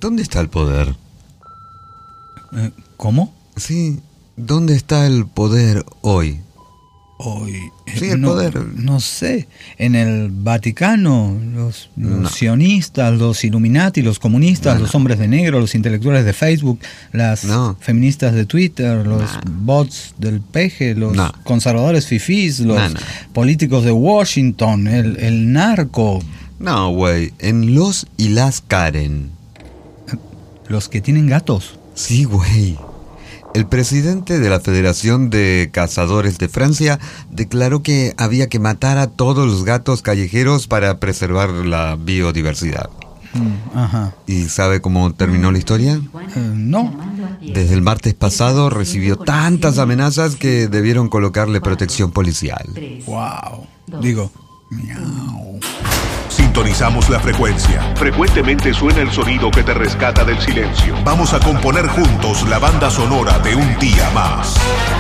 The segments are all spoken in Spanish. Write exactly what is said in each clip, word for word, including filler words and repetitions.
¿Dónde está el poder? Eh, ¿Cómo? Sí, ¿dónde está el poder hoy? Hoy. eh, Sí, el no, poder. No sé. En el Vaticano, los, los No. sionistas, los Illuminati, los comunistas, No, no. los hombres de negro, los intelectuales de Facebook, las No. feministas de Twitter, los No. bots del peje, los No. conservadores fifís, los No, no. políticos de Washington, el, el narco, No, güey, en los y las Karen. los que tienen gatos. Sí, güey. El presidente de la Federación de Cazadores de Francia declaró que había que matar a todos los gatos callejeros para preservar la biodiversidad. Mm, ajá. ¿Y sabe cómo terminó la historia? Eh, no. Desde el martes pasado recibió tantas amenazas que debieron colocarle protección policial. Wow. Digo, miau. Sintonizamos la frecuencia. Frecuentemente suena el sonido que te rescata del silencio. Vamos a componer juntos la banda sonora de un día más.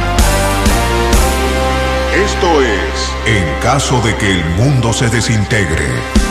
Esto es En caso de que el mundo se desintegre.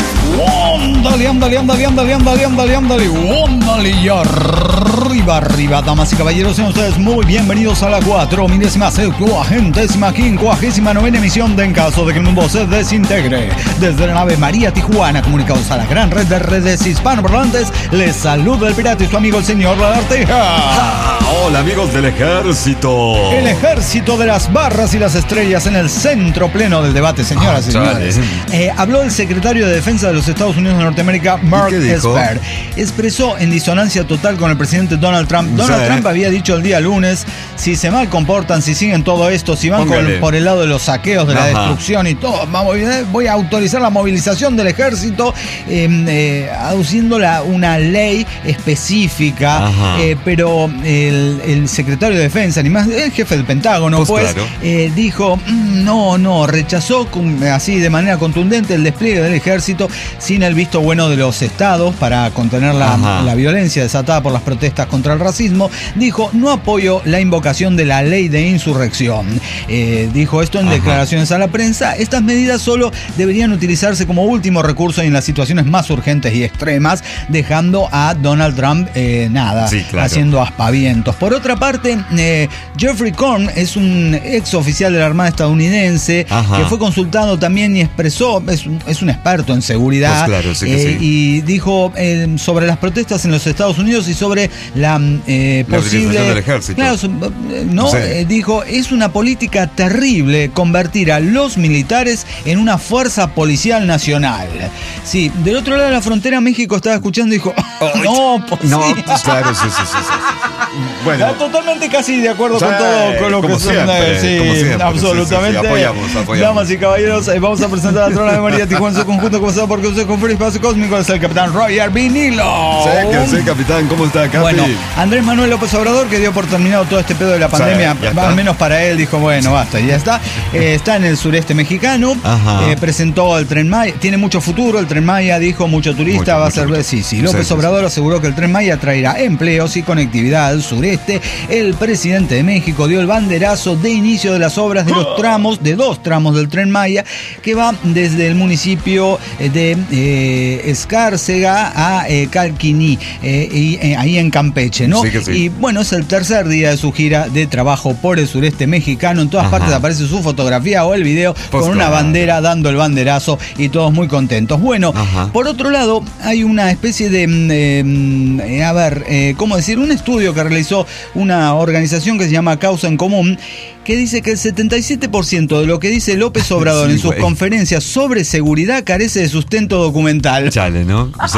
Ándale, ándale, ándale, ándale, ándale, ándale, ándale, ándale, y arriba, arriba, damas y caballeros, sean ustedes muy bienvenidos a la cuatro milésima, septuagentésima, quincuagésima novena emisión de En caso de que el mundo se desintegre. Desde la nave María Tijuana, comunicados a la gran red de redes hispanoparlantes, les saluda el pirata y su amigo el señor Lagartija. Ah, hola amigos del ejército. El ejército de las barras y las estrellas en el centro pleno del debate, señoras y Ah, señores. Eh, habló el secretario de Defensa de los Estados Unidos de Norteamérica, Mark ¿Y qué dijo? Esper. Expresó en disonancia total con el presidente Donald Trump. Donald Sí. Trump había dicho el día lunes, si se mal comportan, si siguen todo esto, si van con- Póngale. por el lado de los saqueos, de la Ajá. destrucción y todo, vamos, eh, voy a autorizar la movilización del ejército, eh, eh, aduciendo la- una ley específica, Ajá. eh, pero el, el secretario de Defensa, ni más, el jefe del Pentágono, Pues pues, claro. eh, dijo, "Mm, no, no, rechazó con- así de manera contundente el despliegue del ejército sin el visto bueno de los estados para contener la, Ajá. la violencia desatada por las protestas contra el racismo. Dijo, no apoyo la invocación de la ley de insurrección. Eh, dijo esto en Ajá. declaraciones a la prensa. Estas medidas solo deberían utilizarse como último recurso en las situaciones más urgentes y extremas, dejando a Donald Trump eh, nada, Sí, claro. haciendo aspavientos. Por otra parte, eh, Jeffrey Korn es un ex oficial de la Armada estadounidense, Ajá. que fue consultado también y expresó, es un, es un experto en seguridad, Pues claro, sí que eh, sí. y dijo eh, sobre las protestas en los Estados Unidos y sobre la eh, La posible... utilización del ejército. Claro, su- eh, no, Sí. eh, dijo, es una política terrible convertir a los militares en una fuerza policial nacional. Sí, del otro lado de la frontera México estaba escuchando y dijo, no, pues No, sí. pues claro, sí, sí, sí, sí, sí. Bueno, Está totalmente casi de acuerdo Sí, con todo con lo como que son, siempre, eh, sí, como siempre, absolutamente. sí, sí, sí, apoyamos, apoyamos. Damas y caballeros, eh, vamos a presentar a Trona de María Tijuana en su conjunto comenzado por Consejo Conferencia Espacio Cósmico, es el capitán Roger Vinilo. sé que sí, capitán, ¿cómo está, Capi? Bueno, Andrés Manuel López Obrador, que dio por terminado todo este pedo de la Sí, pandemia, ya está. al menos para él, dijo, bueno, basta, y ya está. Eh, está en el sureste mexicano, Ajá. eh, presentó el Tren Maya, tiene mucho futuro, el Tren Maya, dijo, mucho turista, Mucho, va a mucho, ser... mucho. Sí, sí, López Sí, sí, Obrador aseguró que el Tren Maya traerá empleos y conectividad al sureste. El presidente de México dio el banderazo de inicio de las obras de los tramos, de dos tramos del Tren Maya, que va desde el municipio de eh, Escárcega a eh, Calquiní, eh, y, eh, ahí en Campeche, ¿no? Sí que sí. Y bueno, es el tercer día de su gira de trabajo por el sureste mexicano. En todas Ajá. partes aparece su fotografía o el video Pues con una claro. bandera dando el banderazo y todos muy contentos. Bueno, Ajá. por otro lado, hay una especie de, mm, eh, mm, eh, a ver, eh, ¿cómo decir? Un estudio que realizó una organización que se llama Causa en Común, que dice que el setenta y siete por ciento de lo que dice López Obrador Sí, en sus güey. conferencias sobre seguridad carece de sustento documental. Chale, ¿no? Sí.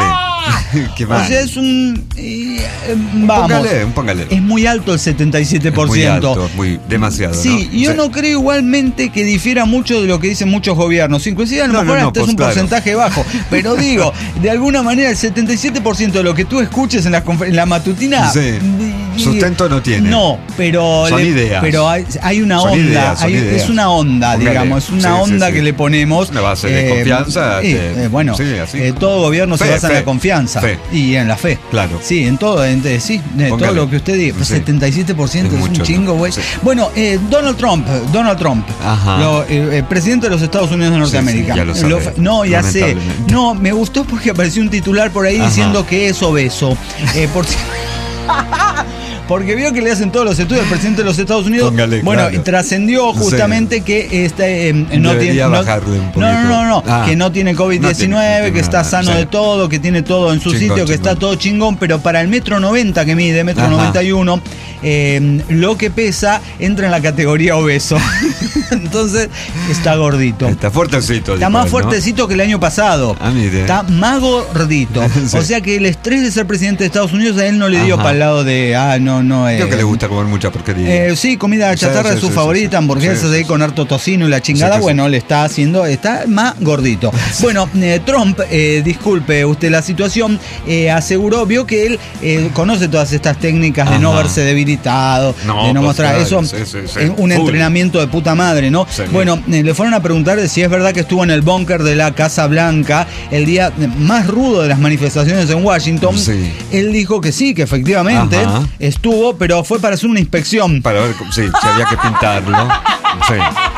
Qué mal. O sea, es un... eh, eh, vamos. Póngale, un póngale. Es muy alto el setenta y siete por Es muy ciento. alto, muy demasiado, Sí, ¿no? y yo Sí. no creo igualmente que difiera mucho de lo que dicen muchos gobiernos. Inclusive a lo No, mejor no, no, hasta es pues un claro. porcentaje bajo. Pero digo, de alguna manera el setenta y siete por ciento de lo que tú escuches en la, confer- en la matutina, Sí. y- Sustento no tiene. No, pero son le, ideas. Pero hay, hay una son onda, ideas, son hay, ideas. es una onda, Póngale. digamos, es una sí, onda sí, sí. que le ponemos. Una base de eh, confianza. Sí, de, eh, bueno, sí, así. eh, todo gobierno fe, se basa fe, en la confianza fe. y en la fe. Claro. Sí, en todo, en, de, sí, de todo Póngale. lo que usted diga. Pues Sí. setenta y siete por ciento Es es, un mucho, chingo, ¿no? güey. Sí. Bueno, eh, Donald Trump, Donald Trump, Ajá. lo, eh, eh, presidente de los Estados Unidos de Norteamérica. Sí, sí, ya lo sabe, no, ya sé. lamentablemente. No, me gustó porque apareció un titular por ahí Ajá. diciendo que es obeso. Eh, por si- Porque vio que le hacen todos los estudios al presidente de los Estados Unidos. Póngale, bueno, claro. y trascendió justamente sí. que este, eh, no Debería tiene. No, bajarle un poquito. no, no, no, no, Ah. que no tiene COVID diecinueve, No tiene- que está nada, sano sí. de todo, que tiene todo en su Chingón, sitio, que chingón. está todo chingón, pero para el metro noventa que mide, metro Ajá. noventa y uno, eh, lo que pesa entra en la categoría obeso. Entonces, está gordito. Está fuertecito. Está dijo más él, ¿no? fuertecito que el año pasado. Ah, mire. Está más gordito. Sí. O sea que el estrés de ser presidente de Estados Unidos a él no le dio Ajá. para el lado de, ah, no, no es. Creo que le gusta comer mucha porquería. Eh, sí, comida Sí, chatarra sí, es su sí, favorita, sí, sí. hamburguesas Sí, de ahí sí, con harto tocino y la chingada, Sí, que sí. bueno, le está haciendo, está más gordito. Bueno, eh, Trump, eh, disculpe usted la situación, eh, aseguró, vio que él eh, conoce todas estas técnicas de no Ajá. verse debilitado, No, de no pues, mostrar claro, eso, sí, sí, sí. eh, un Full. entrenamiento de puta madre, ¿no? Sí. Bueno, eh, le fueron a preguntar de si es verdad que estuvo en el búnker de la Casa Blanca el día más rudo de las manifestaciones en Washington. Sí. Él dijo que sí, que efectivamente Ajá. estuvo, pero fue para hacer una inspección. Para ver, sí, si había que pintarlo. Sí.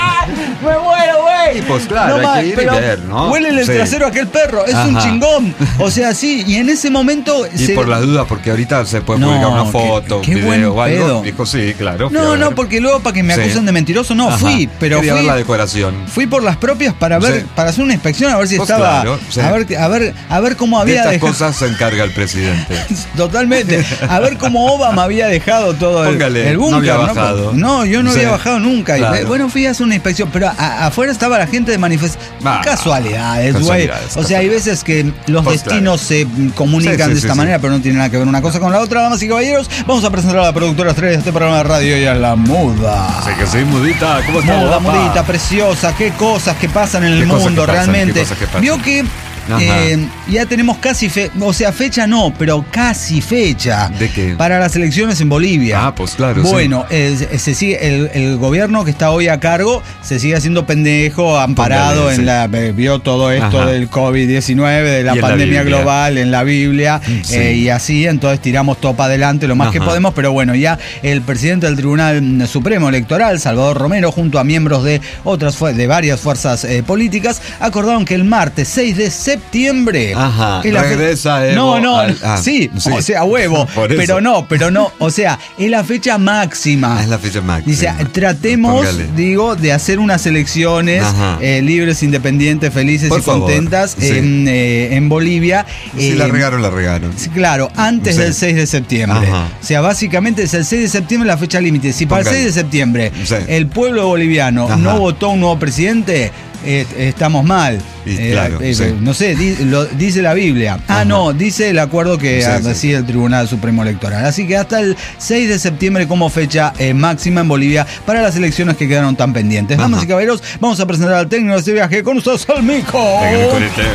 ¡Me muero, güey! Y pues claro, hay más, que ir y pero ver, ¿no? huélele el Sí. trasero a aquel perro, es un Ajá. chingón. O sea, sí, y en ese momento. Y por las dudas, porque ahorita se puede No, publicar una qué- foto, qué un buen video o algo. pedo. Dijo, sí, claro. fui a No, ver. no, porque luego para que me Sí. acusen de mentiroso, no, Ajá. fui, pero Quería fui. ver la decoración. Fui por las propias para ver, Sí. para hacer una inspección, a ver si Pues estaba. claro, sí. a, ver, a ver, a ver cómo De había estas dejado. cosas se encarga el presidente. Totalmente. A ver cómo Obama había dejado todo el, Póngale, el no búnker. había bajado. No, yo no Sí. había bajado nunca. Y, Claro. bueno, fui a hacer una inspección, pero a- afuera estaba la gente de manifestación. Ah, Casualidades, güey. casualidades, O sea, hay veces que los Pues destinos se comunican Sí, sí, de sí, esta sí. manera, pero no tiene nada que ver una cosa con la otra. Damas y caballeros, vamos a presentar a la productora estrella de este programa de radio y a la muda. Así que sí, mudita, ¿cómo está? Muda, guapa? mudita, preciosa, qué cosas que pasan en el ¿Qué cosas mundo que pasan? realmente. ¿Qué cosas que pasan? Vio que Ajá. eh, ya tenemos casi fe, o sea, fecha no, pero casi fecha. ¿De qué? Para las elecciones en Bolivia. Ah, pues claro, sí. Bueno, eh, se sigue, el, el gobierno que está hoy a cargo se sigue haciendo pendejo, amparado Póngale, en sí. la. eh, Vio todo esto Ajá. del COVID diecinueve, de la Y en la pandemia Biblia. global, en la Biblia, Sí. eh, y así, entonces tiramos todo para adelante lo más que Ajá. podemos, pero bueno, ya el presidente del Tribunal Supremo Electoral, Salvador Romero, junto a miembros de otras fu- de varias fuerzas eh, políticas, acordaron que el martes seis de septiembre. Ajá, es la fe- regresa Evo No, no, al- ah, sí, sí. o sea, huevo, Por eso. pero no, pero no, o sea, es la fecha máxima. Ah, es la fecha máxima. Dice, tratemos, Póngale. digo, de hacer unas elecciones Ajá. eh, libres, independientes, felices Por y favor, contentas sí. en, eh, en Bolivia. Si eh, la regaron, la regaron. Sí, claro, antes Sí. del seis de septiembre. Ajá. O sea, básicamente es el seis de septiembre la fecha límite. Si para el Póngale. seis de septiembre Sí. el pueblo boliviano Ajá. no votó un nuevo presidente, eh, estamos mal. Y claro, sí. No sé, di- lo, dice la Biblia. Ah, Ajá. no, dice el acuerdo que Sí, sí. decide el Tribunal Supremo Electoral. Así que hasta el seis de septiembre como fecha eh, máxima en Bolivia para las elecciones que quedaron tan pendientes. Damas Ajá. y caballeros, vamos a presentar al técnico de este viaje con ustedes, al Mico. Venga, con este.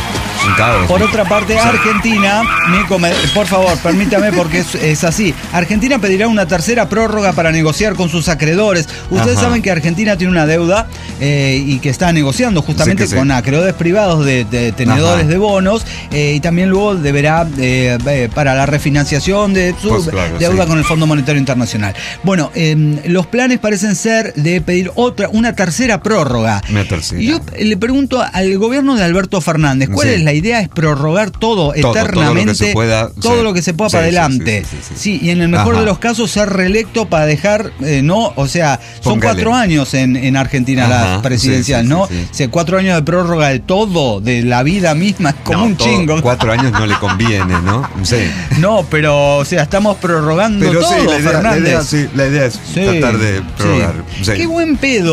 Un caos. Por otra parte, Sí. Argentina, Mico, me- por favor, permítame porque es, es así. Argentina pedirá una tercera prórroga para negociar con sus acreedores. Ustedes Ajá. saben que Argentina tiene una deuda eh, y que está negociando justamente Sí que sí. con acreedores privados de, de tenedores Ajá. de bonos eh, y también luego deberá eh, eh, para la refinanciación de su Pues claro, deuda sí. con el Fondo Monetario Internacional. Bueno, eh, los planes parecen ser de pedir otra, una tercera prórroga. Una tercera. Y yo le pregunto al gobierno de Alberto Fernández, ¿cuál Sí. es la idea? Es prorrogar todo, Todo, todo lo que eternamente, se pueda, todo sí. lo que se pueda Sí, para sí, adelante. sí, sí, sí, Sí, sí. y en el mejor Ajá. de los casos ser reelecto para dejar, eh, no, o sea, son Póngale. cuatro años en, en Argentina Ajá, las presidenciales, sí, sí, ¿no? sí, sí. O sea, cuatro años de prórroga de todo, de la vida misma, es como No, un todo- chingo. Cuatro años no le conviene, ¿no? Sí. No, pero, o sea, estamos prorrogando Pero todo, sí, la idea, la Fernández. idea, sí, la idea es Sí, tratar de sí. prorrogar. Sí. Qué buen pedo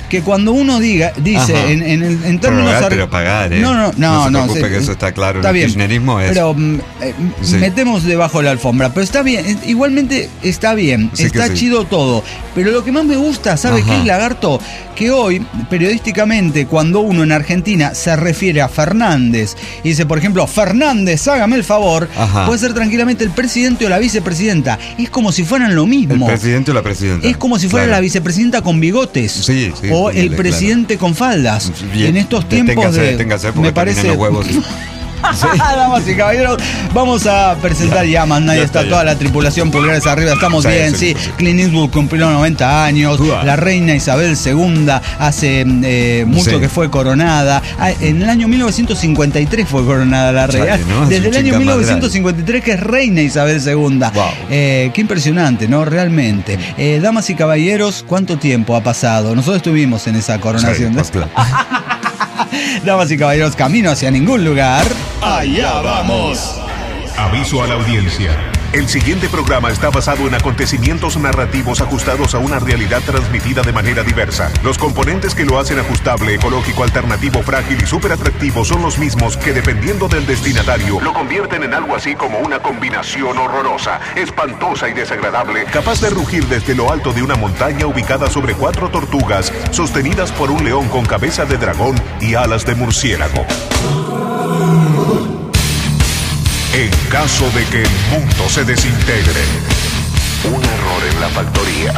que cuando uno diga, dice en, en, en términos... Prorrogar, pero pagar, ¿eh? No, no, no. No se no, preocupe se, que eso está claro. Está el bien, kirchnerismo es... pero eh, sí. metemos debajo de la alfombra. Pero está bien, igualmente está bien, sí está sí. chido todo. Pero lo que más me gusta, ¿sabe qué es, Lagarto? Que hoy, periodísticamente, cuando uno en Argentina se refiere a Fernández y dice, por ejemplo, Fernández, hágame el favor, Ajá. puede ser tranquilamente el presidente o la vicepresidenta. Es como si fueran lo mismo. El presidente o la presidenta. Es como si fuera claro. la vicepresidenta con bigotes. Sí, sí. O sí, el presidente claro. con faldas. Bien. En estos tiempos téngase, de... téngase porque me parece... los huevos. Sí. Damas y caballeros, vamos a presentar ya, más nadie está, está toda la tripulación, pulgares arriba, estamos sí, bien, sí, sí. sí. Clint Eastwood cumplió noventa años, uh-huh. la reina Isabel segunda hace eh, mucho sí. que fue coronada, en el año mil novecientos cincuenta y tres fue coronada la reina, ¿no? Desde el año mil novecientos cincuenta y tres que es reina Isabel segunda. Wow. Eh, qué impresionante, ¿no? Realmente. Eh, damas y caballeros, ¿cuánto tiempo ha pasado? Nosotros estuvimos en esa coronación. Sí, pues, claro. Damas y caballeros, camino hacia ningún lugar. Allá vamos. Aviso a la audiencia. El siguiente programa está basado en acontecimientos narrativos ajustados a una realidad transmitida de manera diversa. Los componentes que lo hacen ajustable, ecológico, alternativo, frágil y súper atractivo son los mismos que, dependiendo del destinatario, lo convierten en algo así como una combinación horrorosa, espantosa y desagradable, capaz de rugir desde lo alto de una montaña ubicada sobre cuatro tortugas, sostenidas por un león con cabeza de dragón y alas de murciélago. En caso de que el mundo se desintegre, un error en la factoría.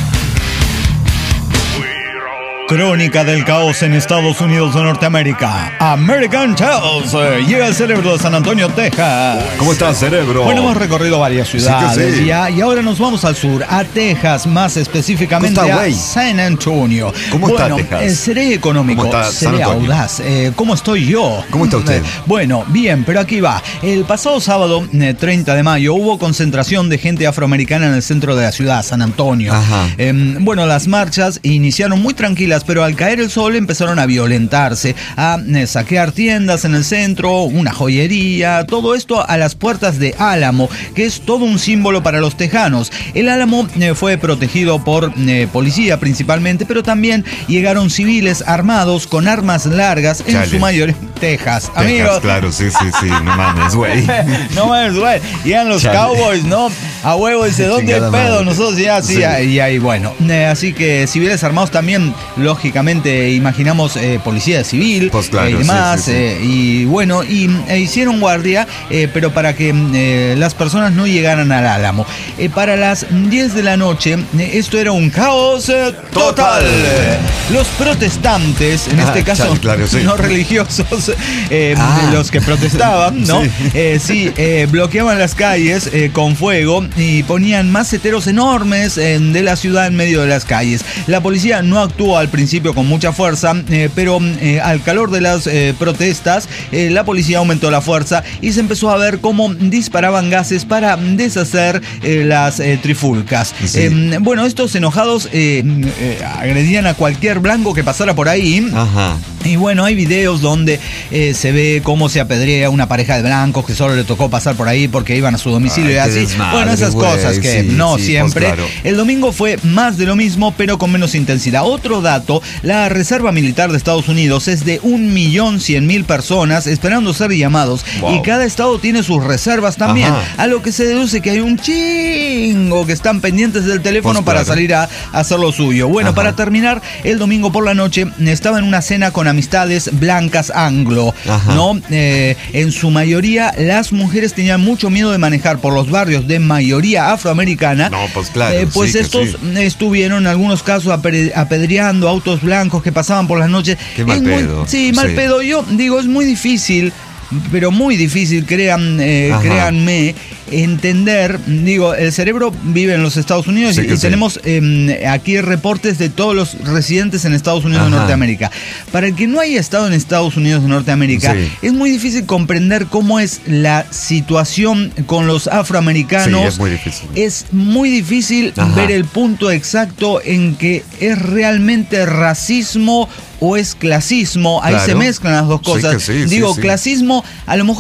Crónica del caos en Estados Unidos de Norteamérica. American Tales. Llega el cerebro de San Antonio, Texas. ¿Cómo estás, cerebro? Bueno, hemos recorrido varias ciudades sí sí. Ya, y ahora nos vamos al sur, a Texas, más específicamente está, a wey? San Antonio. ¿Cómo bueno, está Texas? Eh, seré económico, seré audaz. Eh, ¿Cómo estoy yo? ¿Cómo está usted? Eh, bueno, bien, pero aquí va. El pasado sábado, eh, treinta de mayo, hubo concentración de gente afroamericana en el centro de la ciudad, San Antonio. Ajá. Eh, bueno, las marchas iniciaron muy tranquilas, pero al caer el sol empezaron a violentarse, a eh, saquear tiendas en el centro, una joyería, todo esto a las puertas de Álamo, que es todo un símbolo para los tejanos. El Álamo eh, fue protegido por eh, policía principalmente, pero también llegaron civiles armados con armas largas, en Chale. su mayoría Texas. Texas, amigos. Claro, sí, sí, sí, no mames, güey. No mames, güey. Llegan los Chale. Cowboys, ¿no? A huevo, dice, ¿dónde hay pedo? Madre. Nosotros ya, sí, sí. y ahí, bueno. Eh, así que civiles armados también, lógicamente, imaginamos eh, policía civil pues claro, eh, y demás, sí, sí, sí. Eh, y bueno, y eh, hicieron guardia, eh, pero para que eh, las personas no llegaran al Álamo. Eh, para las diez de la noche, eh, esto era un caos eh, total. total. Los protestantes, en ah, este caso chale, claro, sí. no religiosos, eh, ah. los que protestaban, ¿no? Sí, eh, sí eh, bloqueaban las calles eh, con fuego y ponían maceteros enormes eh, de la ciudad en medio de las calles. La policía no actuó al principio con mucha fuerza, eh, pero eh, al calor de las eh, protestas, eh, la policía aumentó la fuerza y se empezó a ver cómo disparaban gases para deshacer eh, las eh, trifulcas. Sí. Eh, bueno, estos enojados eh, eh, agredían a cualquier blanco que pasara por ahí. Ajá. Y bueno, hay videos donde eh, se ve cómo se apedrea una pareja de blancos que solo le tocó pasar por ahí porque iban a su domicilio. Ay, y así. Desmadre, bueno, esas wey, cosas que sí, no sí, siempre. Pues claro. El domingo fue más de lo mismo, pero con menos intensidad. Otro dato, la Reserva Militar de Estados Unidos es de un millón cien mil personas esperando ser llamados. Wow. Y cada estado tiene sus reservas también. Ajá. A lo que se deduce que hay un chingo que están pendientes del teléfono pues para claro. salir a, a hacer lo suyo. Bueno, Ajá. para terminar, el domingo por la noche estaba en una cena con amistades blancas anglo, Ajá. ¿no? Eh, en su mayoría, las mujeres tenían mucho miedo de manejar por los barrios de mayoría afroamericana. No, pues claro. Eh, pues sí, estos sí. estuvieron en algunos casos apedreando autos blancos que pasaban por las noches. Qué mal es pedo. Muy, sí, mal sí. pedo. Yo digo, es muy difícil, pero muy difícil, crean, eh, créanme, entender. Digo, el cerebro vive en los Estados Unidos sí y, y sí. tenemos eh, aquí reportes de todos los residentes en Estados Unidos Ajá. de Norteamérica. Para el que no haya estado en Estados Unidos de Norteamérica, sí. es muy difícil comprender cómo es la situación con los afroamericanos. Sí, es muy difícil. Es muy difícil Ajá. ver el punto exacto en que es realmente racismo o es clasismo. Ahí claro. se mezclan las dos cosas. Sí, sí, Digo, sí, sí. clasismo, a lo mejor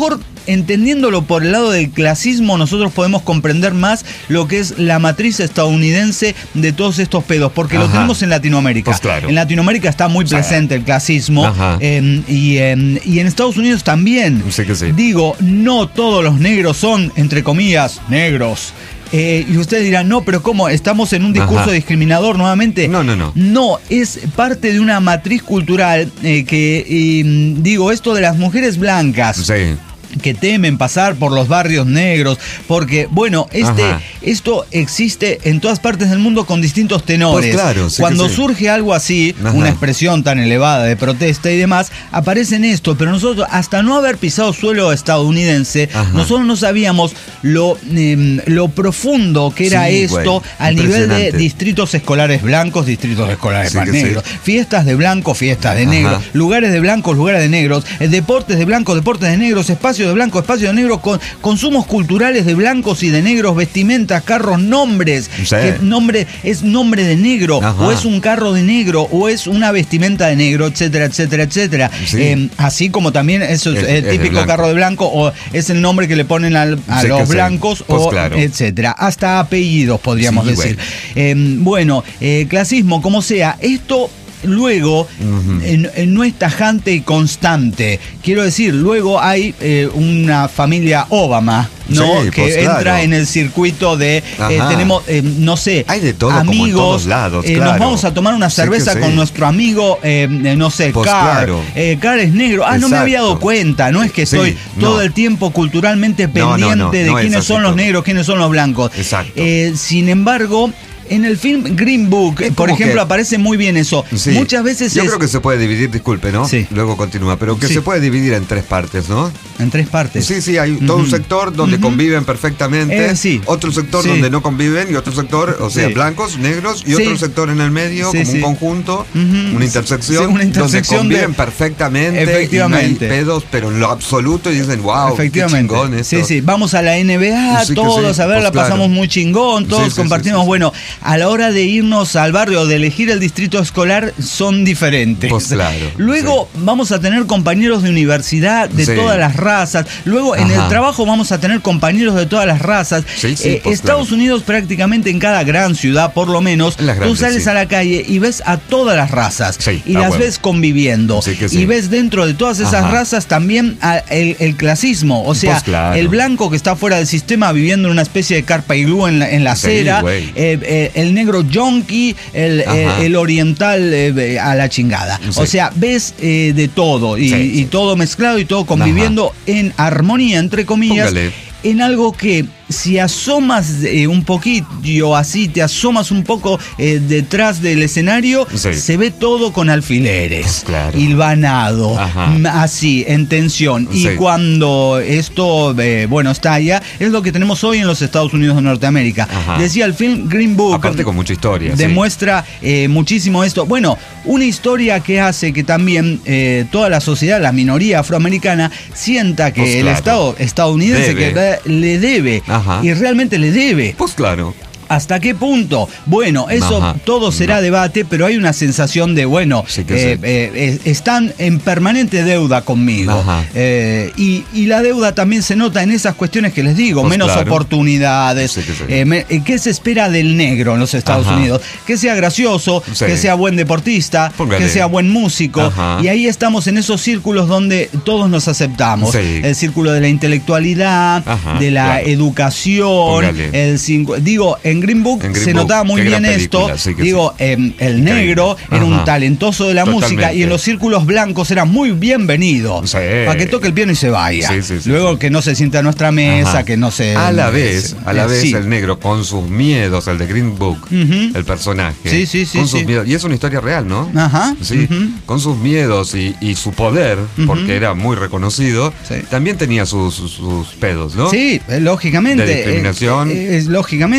entendiéndolo por el lado del clasismo, nosotros podemos comprender más lo que es la matriz estadounidense de todos estos pedos, porque Ajá. lo tenemos en Latinoamérica. Pues claro. En Latinoamérica está muy presente el clasismo eh, y, eh, y en Estados Unidos también. Sí que sí. Digo, no todos los negros son, entre comillas, negros. Eh, y ustedes dirán, no, pero ¿cómo? ¿Estamos en un discurso Ajá. discriminador nuevamente? No, no, no. No, es parte de una matriz cultural eh, que, eh, digo, esto de las mujeres blancas. Sí. Que temen pasar por los barrios negros, porque, bueno, este Ajá. esto existe en todas partes del mundo con distintos tenores. Pues claro, sí Cuando sí. surge algo así, Ajá. una expresión tan elevada de protesta y demás, aparece en esto, pero nosotros, hasta no haber pisado suelo estadounidense, Ajá. nosotros no sabíamos lo, eh, lo profundo que era sí, esto güey. al nivel de distritos escolares blancos, distritos escolares sí, negros, sí. fiestas de blancos, fiestas de Ajá. negros, lugares de blancos, lugares de negros, eh, deportes de blancos, deportes de negros, espacios de blanco, espacio de negro, con consumos culturales de blancos y de negros, vestimentas, carros, nombres. Sí. Que nombre es nombre de negro, Ajá. o es un carro de negro, o es una vestimenta de negro, etcétera, etcétera, etcétera. Sí. Eh, así como también es el, el típico de carro de blanco, o es el nombre que le ponen al, a sí, los blancos, pues o claro. etcétera. Hasta apellidos, podríamos sí, decir. Bueno, eh, bueno eh, clasismo, como sea, esto. Luego, uh-huh. eh, eh, no es tajante y constante. Quiero decir, luego hay eh, una familia Obama, ¿no? Sí, que pues, entra claro. en el circuito de, eh, tenemos, eh, no sé, hay de todo, amigos. Como en todos lados, eh, claro. Nos vamos a tomar una cerveza sí con sí. nuestro amigo, eh, no sé, pues, Carr. Claro. Eh, Carr es negro. Ah, Exacto. no me había dado cuenta. No es que estoy sí, todo no. el tiempo culturalmente pendiente no, no, no, de no quiénes son los todo. negros, quiénes son los blancos. Exacto. Eh, sin embargo, en el film Green Book, por ejemplo, que... aparece muy bien eso. Sí. Muchas veces Yo es... creo que se puede dividir, disculpe, ¿no? Sí. Luego continúa, pero que sí. se puede dividir en tres partes, ¿no? En tres partes. Sí, sí, hay uh-huh. todo un sector donde uh-huh. conviven perfectamente, eh, sí. otro sector sí. donde no conviven y otro sector, o sea, sí. blancos, negros, y sí. otro sector en el medio, sí, como sí. un conjunto, uh-huh. una intersección, sí, una intersección donde conviven de... perfectamente Efectivamente. y no hay pedos, pero en lo absoluto y dicen, wow, Efectivamente. qué chingón esto. Sí, sí, vamos a la N B A, sí, todos, sí. a ver, pues la claro. pasamos muy chingón, todos sí, compartimos, sí, sí, sí. bueno, a la hora de irnos al barrio, de elegir el distrito escolar, son diferentes. Pues claro. Luego sí. vamos a tener compañeros de universidad de sí. todas las razas. Luego Ajá. en el trabajo vamos a tener compañeros de todas las razas. Sí, sí, eh, pues Estados claro. Unidos prácticamente en cada gran ciudad, por lo menos, grandes, tú sales sí. a la calle y ves a todas las razas. Sí, y las bueno. ves conviviendo. Sí que sí. Y ves dentro de todas esas Ajá. razas también a, el, el clasismo. O sea, pues claro. el blanco que está fuera del sistema viviendo en una especie de carpa iglú en la, en la sí, acera. Eh, eh, el negro yonki, el, eh, el oriental eh, a la chingada. Sí. O sea, ves eh, de todo y, sí, sí. y todo mezclado y todo conviviendo Ajá. en armonía, entre comillas. Póngale. En algo que si asomas eh, un poquito así, te asomas un poco eh, detrás del escenario, sí. se ve todo con alfileres, claro. hilvanado, así, en tensión. Sí. Y cuando esto, eh, bueno, estalla, es lo que tenemos hoy en los Estados Unidos de Norteamérica. Ajá. Decía el film Green Book. Aparte con mucha historia. Demuestra sí. eh, muchísimo esto. Bueno, una historia que hace que también eh, toda la sociedad, la minoría afroamericana, sienta que pues el claro. Estado estadounidense debe. que le debe. Ajá. Y realmente le debe. Pues claro. ¿Hasta qué punto? Bueno, eso Ajá. todo será no. debate, pero hay una sensación de, bueno, sí que eh, sí. eh, están en permanente deuda conmigo. Eh, y, y la deuda también se nota en esas cuestiones que les digo, pues menos claro. oportunidades. Sí que sí. eh, me, ¿Qué se espera del negro en los Estados Ajá. Unidos? Que sea gracioso, sí. que sea buen deportista, Póngale. que sea buen músico. Ajá. Y ahí estamos en esos círculos donde todos nos aceptamos. Sí. El círculo de la intelectualidad, Ajá. de la claro. educación. El cinco, digo, en Green Book en Green se Book, notaba muy bien esto. Sí digo, sí. eh, el negro Ajá. era un talentoso de la Totalmente. música y en los círculos blancos era muy bienvenido. Sí. Para que toque el piano y se vaya. Sí, sí, sí, Luego sí. que no se sienta a nuestra mesa, Ajá. que no se... A la vez, a la vez sí. el negro con sus miedos, el de Green Book, uh-huh. el personaje. Sí, sí, sí. Con sus sí. miedos. Y es una historia real, ¿no? Ajá. Sí. Uh-huh. Con sus miedos y, y su poder, uh-huh. porque era muy reconocido, sí. también tenía sus, sus, sus pedos, ¿no? Sí, lógicamente. De discriminación. Es, es, lógicamente. Discriminación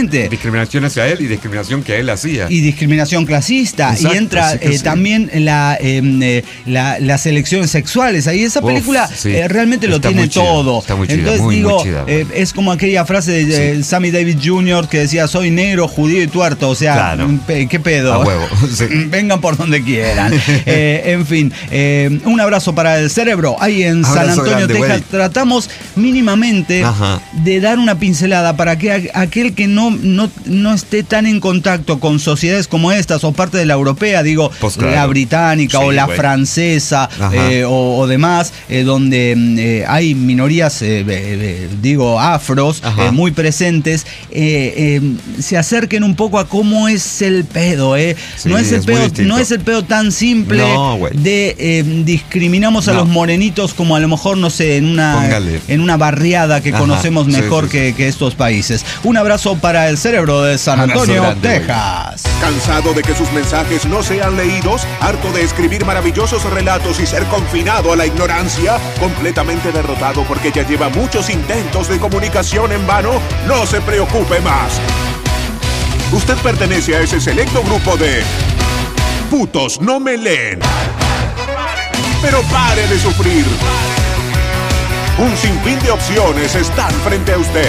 discriminación hacia él y discriminación que él hacía. Y discriminación clasista. Exacto, y entra sí eh, sí. también la, eh, la, las elecciones sexuales. Ahí esa película Uf, sí. eh, realmente está lo tiene todo. Está muy chida, Entonces muy, digo, muy chida, eh, es como aquella frase de sí. Sammy Davis junior que decía, soy negro, judío y tuerto. O sea, claro. ¿qué pedo? A huevo. Sí. Vengan por donde quieran. eh, en fin, eh, un abrazo para el cerebro. Ahí en abrazo San Antonio, grande, Texas. Wey. Tratamos mínimamente Ajá. de dar una pincelada para que a, aquel que no, no, no esté tan en contacto con sociedades como estas o parte de la europea, digo, pues claro. la británica sí, o la wey. francesa eh, o, o demás, eh, donde eh, hay minorías, eh, eh, digo, afros eh, muy presentes, eh, eh, se acerquen un poco a cómo es el pedo, eh. Sí, no es el es pedo, no es el pedo tan simple no, de eh, discriminamos a no. los morenitos como a lo mejor, no sé, en una, en una barriada que Ajá, conocemos mejor sí, sí, que, que estos países. Un abrazo para el cerebro de San Antonio, grande, Texas. Wey. ¿Cansado de que sus mensajes no sean leídos? ¿Harto de escribir maravillosos relatos y ser confinado a la ignorancia? ¿Completamente derrotado porque ya lleva muchos intentos de comunicación en vano? No se preocupe más. Usted pertenece a ese selecto grupo de putos no me leen. Pero pare de sufrir. Un sinfín de opciones están frente a usted.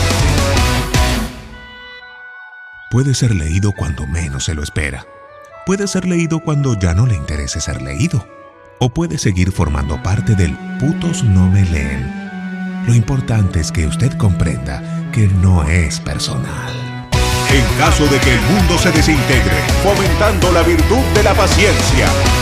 Puede ser leído cuando menos se lo espera. Puede ser leído cuando ya no le interese ser leído. O puede seguir formando parte del putos no me leen. Lo importante es que usted comprenda que no es personal. En caso de que el mundo se desintegre, fomentando la virtud de la paciencia.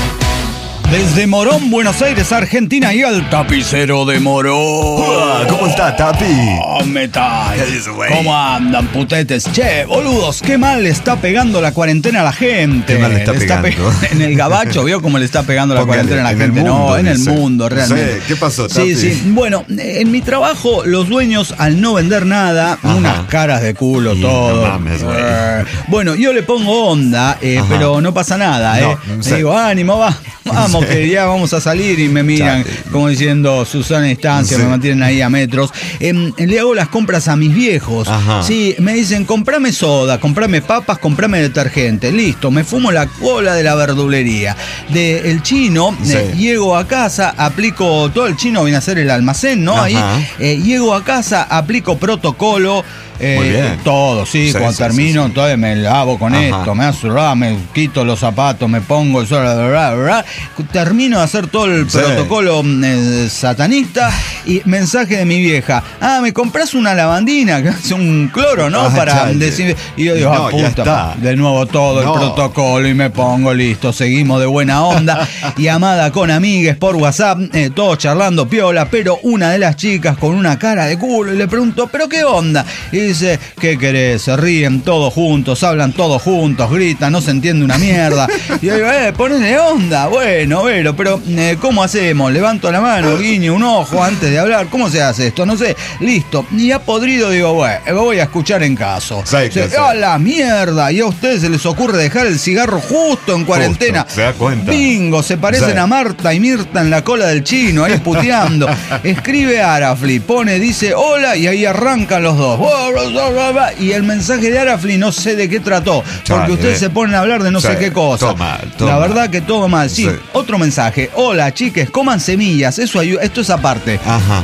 Desde Morón, Buenos Aires, Argentina, y al tapicero de Morón. ¿Cómo está, Tapi? Oh, metal. ¿Cómo andan, putetes? Che, boludos, qué mal le está pegando la cuarentena a la gente. Qué mal le está le pegando. Está pe en el gabacho, ¿vio cómo le está pegando la Póngale, cuarentena a la gente? Mundo, no, en dice. el mundo, realmente. Sí, ¿qué pasó, Tapi? Sí, sí. Bueno, en mi trabajo, los dueños, al no vender nada, Ajá. unas caras de culo, y todo. No mames, eh, bueno, yo le pongo onda, eh, pero no pasa nada, no, ¿eh? No sé. Le digo, ánimo, va. Vamos, que ya vamos a salir, y me miran como diciendo Susana Instancia, sí. me mantienen ahí a metros. Eh, le hago las compras a mis viejos. Ajá. Sí, me dicen, comprame soda, comprame papas, comprame detergente. Listo, me fumo la cola de la verdulería. De el chino, sí. eh, llego a casa, aplico, todo el chino viene a ser el almacén, ¿no? Ajá. Ahí, eh, llego a casa, aplico protocolo. Eh, todo, sí, sí cuando sí, termino, sí, sí. entonces me lavo con Ajá. esto, me asurra, me quito los zapatos, me pongo el sol, bla, bla, bla, termino de hacer todo el sí. protocolo eh, satanista, y mensaje de mi vieja, ah, me compras una lavandina, que es un cloro, ¿no? Ah, Para decir, y yo digo, no, ah, puta, de nuevo todo no. el protocolo, y me pongo listo, seguimos de buena onda, y amada con amigues por WhatsApp, eh, todos charlando piola, pero una de las chicas con una cara de culo, y le pregunto, ¿pero qué onda? Y dice, ¿qué querés? Se ríen todos juntos, hablan todos juntos, gritan, no se entiende una mierda. Y yo digo, eh, ponele onda. Bueno, pero, pero eh, ¿cómo hacemos? Levanto la mano, guiño un ojo antes de hablar. ¿Cómo se hace esto? No sé. Listo. Y ya podrido digo, bueno, voy a escuchar en caso. Sí, o sea, sí. ¡A la mierda! Y a ustedes se les ocurre dejar el cigarro justo en cuarentena. Justo, se da cuenta. Bingo, se parecen sí. a Marta y Mirta en la cola del chino, ahí puteando. Escribe Arafli, pone, dice, hola, y ahí arrancan los dos. Y el mensaje de Arafli no sé de qué trató, porque ustedes se ponen a hablar de no sí, sé qué cosa. Todo mal, todo La mal. verdad que todo mal. Sí, sí. Otro mensaje. Hola, chiques, coman semillas. Eso ayuda. Esto es aparte. Ajá.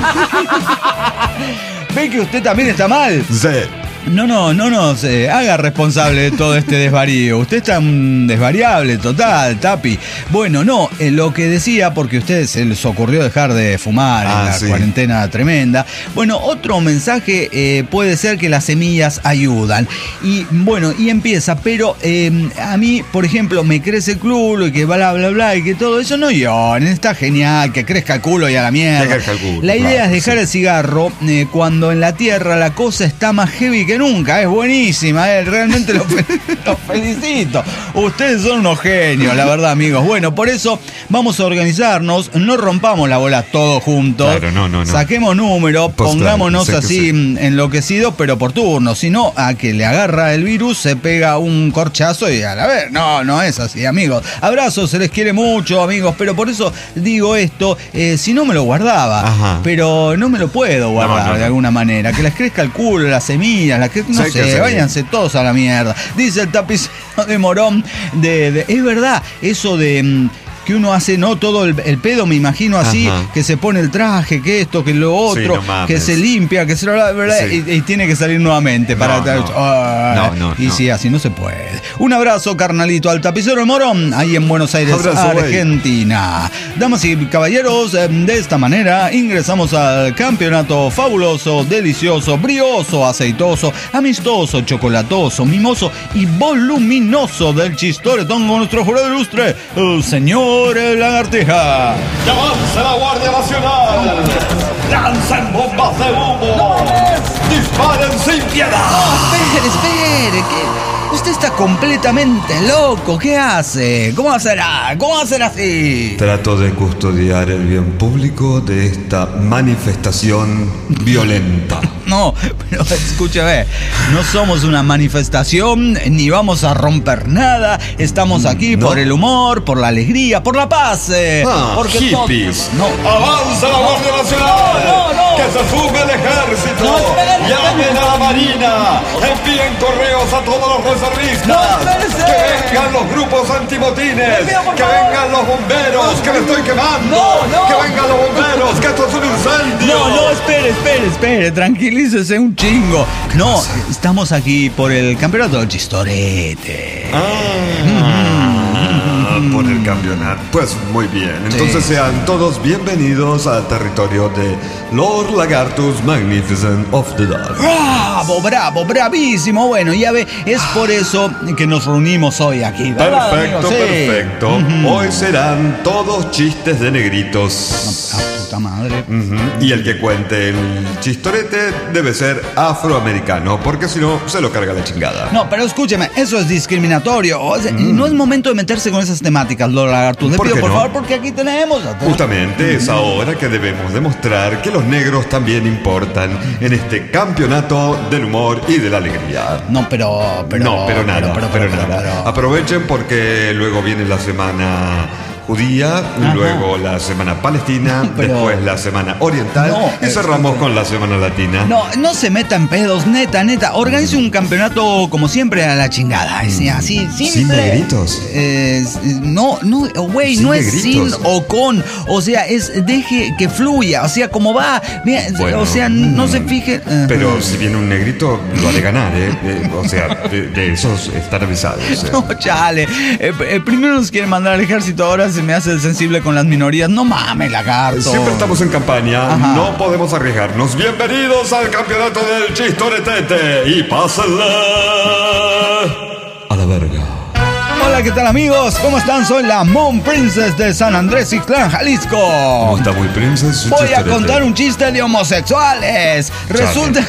¿Ve que usted también está mal? Sí. No, no, no nos eh, haga responsable de todo este desvarío. Usted está un desvariable total, Tapi. Bueno, no, eh, lo que decía, porque a ustedes se les ocurrió dejar de fumar ah, en la sí. cuarentena tremenda. Bueno, otro mensaje eh, puede ser que las semillas ayudan. Y bueno, y empieza, pero eh, a mí, por ejemplo, me crece el culo y que bla, bla, bla, y que todo eso no lloren. Está genial, que crezca el culo y a la mierda. El culo, la idea claro, es dejar sí. el cigarro eh, cuando en la tierra la cosa está más heavy que nunca, es buenísima, eh, realmente los lo felicito. Ustedes son unos genios, la verdad, amigos. Bueno, por eso vamos a organizarnos, no rompamos la bola todos juntos. Claro, no, no, no. Saquemos número, pues pongámonos claro, así sí. enloquecidos, pero por turno. Si no, a que le agarra el virus, se pega un corchazo y a la vez. No, no es así, amigos. Abrazos, se les quiere mucho, amigos, pero por eso digo esto, eh, si no me lo guardaba, Ajá. pero no me lo puedo guardar no, no, no. de alguna manera. Que les crezca el culo, las semillas, la que no Sí, sé, que sí. váyanse todos a la mierda. Dice el tapicero de Morón de, de es verdad, eso de mm, que uno hace, no todo el, el pedo, me imagino así, Ajá. que se pone el traje, que esto, que lo otro, Sí, no mames. que se limpia, que se lo ¿verdad? Sí. Y, y tiene que salir nuevamente para No, no. Ah, No, no, y no. sí, así no se puede. Un abrazo, carnalito, al tapicero de Morón, ahí en Buenos Aires, Abrazo, güey. Argentina. Damas y caballeros, eh, de esta manera ingresamos al campeonato fabuloso, delicioso, brioso, aceitoso, amistoso, chocolatoso, mimoso y voluminoso del Chistoretón con nuestro jurado ilustre, el señor Lagartija. ¡Ya avanza la Guardia Nacional! ¡Lancen bombas de humo! ¡Disparen sin piedad! Espere, espere, que usted está completamente loco. ¿Qué hace? ¿Cómo hacerá? ¿Cómo va a ser así? Trato de custodiar el bien público de esta manifestación violenta. No, pero escúchame, no somos una manifestación, ni vamos a romper nada. Estamos aquí ¿No? por el humor, por la alegría, por la paz. eh, Ah, porque hippies. No, ¡Avanza la Guardia Nacional! No, no, no. ¡Que se sume el ejército! No, esperen, ¡Llamen esperen. a la Marina! ¡Envíen correos a todos los reservistas! No, espérense. ¡Que vengan los grupos antimotines! Les pido, por ¡Que favor. vengan los bomberos! ¡Que me estoy quemando! No, no. ¡Que vengan los bomberos! ¡Que esto es un incendio! no, no, espere, espere, espere, tranquilícese un chingo. No, estamos aquí por el campeonato del Chistorete. Ah, por el campeonato. Pues muy bien. Entonces Sí. sean todos bienvenidos al territorio de Lord Lagartus Magnificent of the Dark. Bravo, bravo, bravísimo. Bueno, ya ve, es por eso que nos reunimos hoy aquí, ¿verdad, Perfecto, amigo? Sí. perfecto. Hoy serán todos chistes de negritos. Ah, puta madre. Ujú. Y el que cuente el chistorete debe ser afroamericano, porque si no, se lo carga la chingada. No, pero escúcheme, eso es discriminatorio. O sea, no es momento de meterse con esas temáticas, Lord Lagartus. Le ¿Por pido, qué por no? favor, porque aquí tenemos. a- Justamente es ahora que debemos demostrar que los negros también importan en este campeonato del humor y de la alegría. No, pero, pero. no, pero nada, pero, pero, pero, pero, nada. pero- Aprovechen porque luego viene la semana judía, Ajá. luego la semana palestina, Pero- después la semana oriental No, y cerramos escúchame. con la semana latina. No, no se meta en pedos, neta, neta. Organice un campeonato como siempre a la chingada. Es así, simple. ¿Sin negritos? Eh, no, no, güey, Sin no es negritos. sin o con. O sea, es deje que fluya. O sea, como va. Mira, Bueno, o sea, no se fije. eh, Pero si viene un negrito, lo haré ganar, ¿eh? Eh, o sea, de, de esos están avisados. ¿eh? No, chale. Eh, eh, primero nos quieren mandar al ejército, ahora se me hace sensible con las minorías. No mames, lagarto. Siempre estamos en campaña, Ajá. no podemos arriesgarnos. Bienvenidos al campeonato del Chistoretete y pásenle a la verga. Hola, ¿qué tal, amigos? ¿Cómo están? Soy la Moon Princess de San Andrés Ixtlán, Jalisco. ¿Cómo está muy princess? su Voy a chistorete? contar un chiste de homosexuales. Resulta.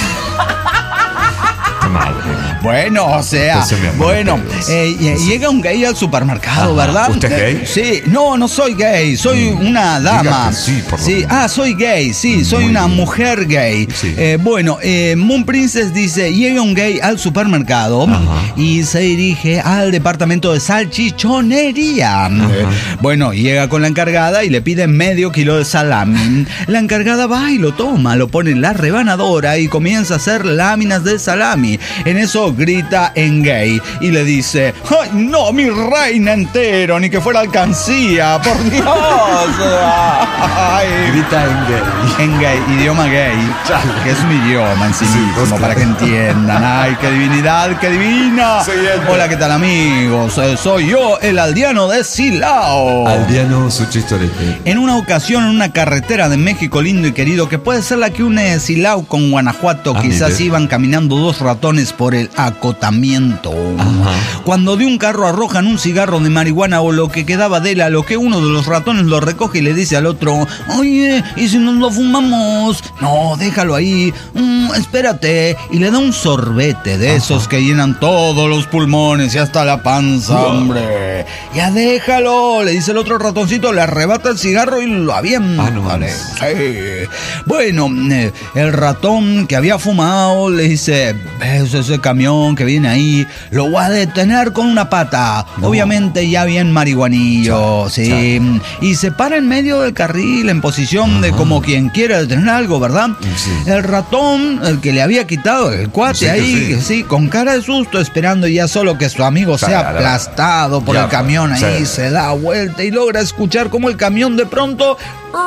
Qué mal. Bueno, o sea, Pues se me arman bueno, los pelos. eh, lle- llega un gay al supermercado, Ajá. ¿verdad? ¿Usted es Eh, gay? Sí, no, no soy gay, soy una Diga dama. que sí, por lo Sí, menos. ah, soy gay, sí, soy Muy una bien. mujer gay. Sí. Eh, bueno, eh, Moon Princess dice, llega un gay al supermercado Ajá. y se dirige al departamento de salchichonería. Eh, bueno, llega con la encargada y le pide medio kilo de salami. La encargada va y lo toma, lo pone en la rebanadora y comienza a hacer láminas de salami. En eso grita en gay y le dice, ¡ay, no, mi reina entero, ni que fuera alcancía, por Dios! Ay. Grita en gay. En gay, idioma gay, que es un idioma en sí Sí, mismo, hostia. para que entiendan. ¡Ay, qué divinidad, qué divina! Siguiente. Hola, ¿qué tal, amigos? Eh, Soy yo, el aldeano de Silao. Aldeano, su chistorete. En una ocasión, en una carretera de México lindo y querido, que puede ser la que une Silao con Guanajuato, Ah, quizás mire. iban caminando dos ratones por el acotamiento. Ajá. Cuando de un carro arrojan un cigarro de marihuana o lo que quedaba de él, a lo que uno de los ratones lo recoge y le dice al otro, oye, ¿y si nos lo fumamos? No, déjalo ahí, Mm, espérate. Y le da un sorbete de esos que llenan todos los pulmones y hasta la panza, Wow. hombre. dice, ya déjalo, le dice el otro ratoncito, le arrebata el cigarro y lo avienta. Ah, no mames. Sí. Bueno, eh, el ratón que había fumado le dice, ves ese camión que viene ahí, lo voy a detener con una pata. No. Obviamente ya bien marihuanillo, Chao. sí. Chao. Y se para en medio del carril en posición Ajá. de como quien quiere detener algo, ¿verdad? Sí. El ratón, el que le había quitado el cuate sí, ahí, sí. sí, con cara de susto, esperando ya solo que su amigo sea claro. aplastado por ya, el camión ahí, sí. se da vuelta y logra escuchar como el camión de pronto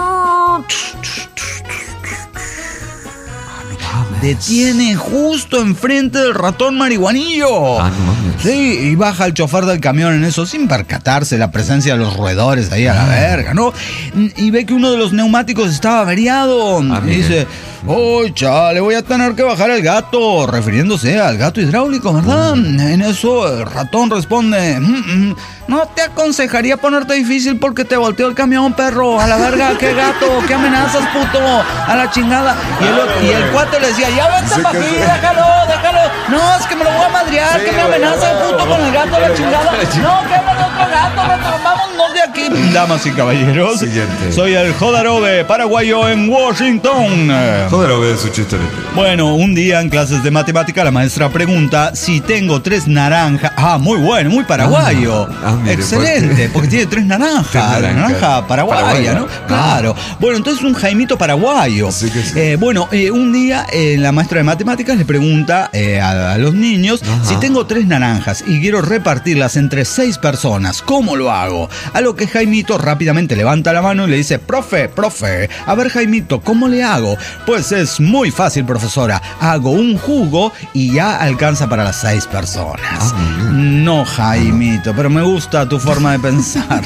detiene justo enfrente del ratón marihuanillo. Ah, no, sí, y baja el chofer del camión en eso sin percatarse de la presencia de los roedores ahí a la verga, ¿no? Y ve que uno de los neumáticos estaba averiado. Ah, y dice, oh, chale, voy a tener que bajar el gato, refiriéndose al gato hidráulico, ¿verdad? Mm. En eso el ratón responde, mm, mm, no te aconsejaría ponerte difícil porque te volteó el camión, perro. A la verga, qué gato, qué amenazas, puto. A la chingada. Y el, y el cuate le decía, ya vete para aquí, déjalo, déjalo. No, es que me lo voy a madrear, sí, que me amenaza el puto con el gato a la chingada. No, que el otro gato, vámonos de aquí. Damas y caballeros, Siguiente. soy el Jodarobe, paraguayo en Washington. Jodarobe es su chiste. Bueno, un día en clases de matemática la maestra pregunta si tengo tres naranjas. Ah, muy bueno, muy paraguayo. Ah, ah, mire, excelente, porque... porque tiene tres naranjas. Naranja, naranja paraguaya, paraguaya, ¿no? Ah. Claro. Bueno, entonces un Jaimito paraguayo. Sí que sí. Eh, bueno, eh, un día eh, la maestra de matemáticas le pregunta eh, a, a los niños Ajá. si tengo tres naranjas y quiero repartirlas entre seis personas, ¿cómo lo hago? A lo que Jaimito rápidamente levanta la mano y le dice, profe, profe, a ver Jaimito, ¿cómo le hago? Pues es muy fácil, profesora. Hago un jugo y ya alcanza para las seis personas. Ah, no, Jaimito, pero me gusta tu forma de pensar.